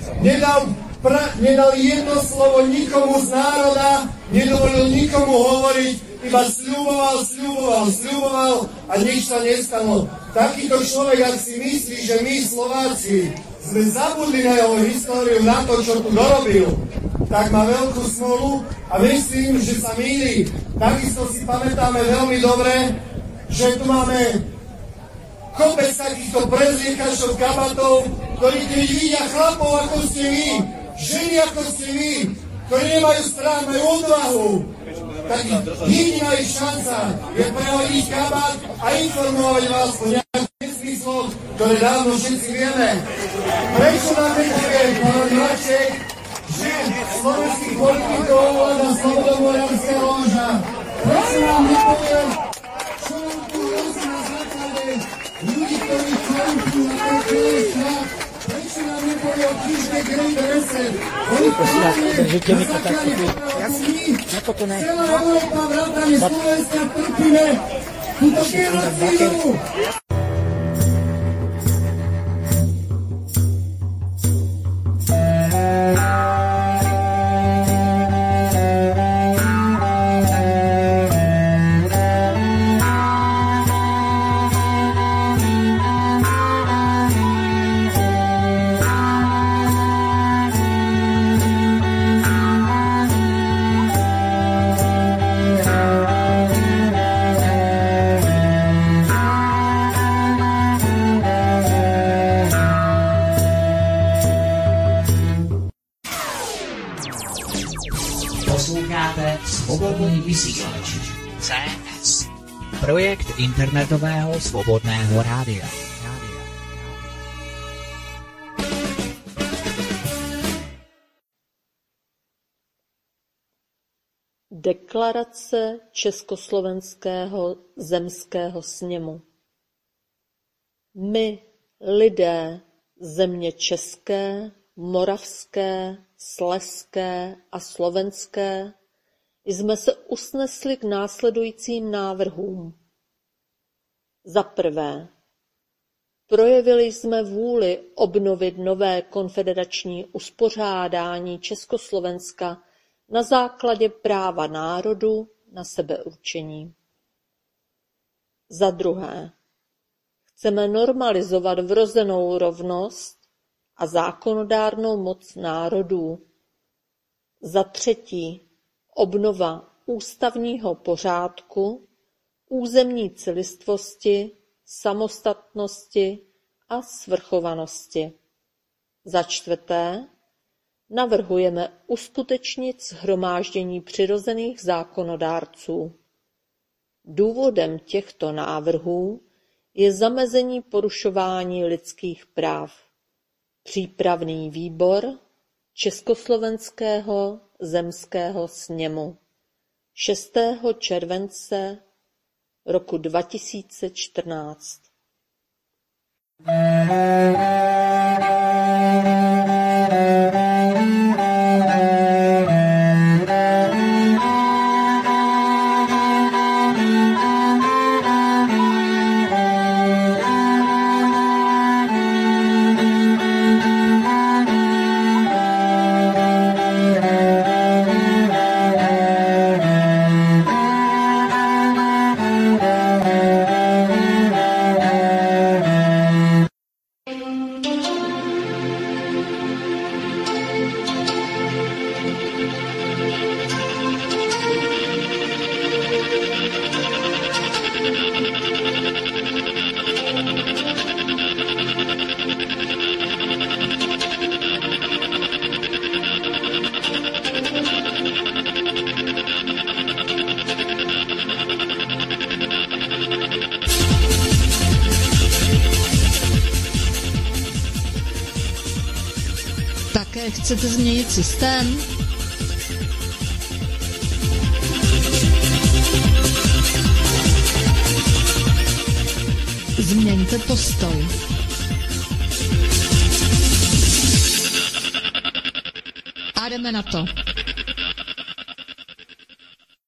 Nedal jedno slovo nikomu z národa, nedovolil nikomu hovoriť, iba sľuboval a nič sa nestalo. Takýto človek, ak si myslí, že my Slováci sme zabudli na jeho históriu, na to, čo tu dorobil, tak má veľkú smolu a myslím, že sa mýli. Takisto si pamätáme veľmi dobre, že tu máme kopec takýchto prezliekačov kabatov, ktorí keď vidia chlapov, ako ste vy, ženy, ako ste vy, ktorí nemajú strach, majú odvahu, tak jediná ich šanca je prehodiť kabát a informovať vás o nejakých nesmysloch, ktoré dávno všetci vieme. Prečo nám nepovie pán Marček, že slovenských politikov ovláda slobodomorárska loža? Prečo nám nepovie, čo nám tu hrozí na základe ľudí, ktorí korumpujú na to celý štát? Prečo nám nepovie, Držite mi to tak. Ako to ne? Celá Európa vrátane Slovenska trpíme túto genocídu. Posloucháte Svobodný vysílač CS, projekt internetového svobodného rádia. Deklarace Československého zemského sněmu. My, lidé země české, moravské, slezské a slovenské, jsme se usnesli k následujícím návrhům. Za prvé, projevili jsme vůli obnovit nové konfederační uspořádání Československa na základě práva národu na sebeurčení. Za druhé, chceme normalizovat vrozenou rovnost a zákonodárnou moc národů. Za třetí, obnova ústavního pořádku, územní celistvosti, samostatnosti a svrchovanosti. Za čtvrté, navrhujeme uskutečnit shromáždění přirozených zákonodárců. Důvodem těchto návrhů je zamezení porušování lidských práv. Přípravný výbor Československého zemského sněmu 6. července roku 2014. Také chcete změnit systém? Změňte postoj. A jdeme na to.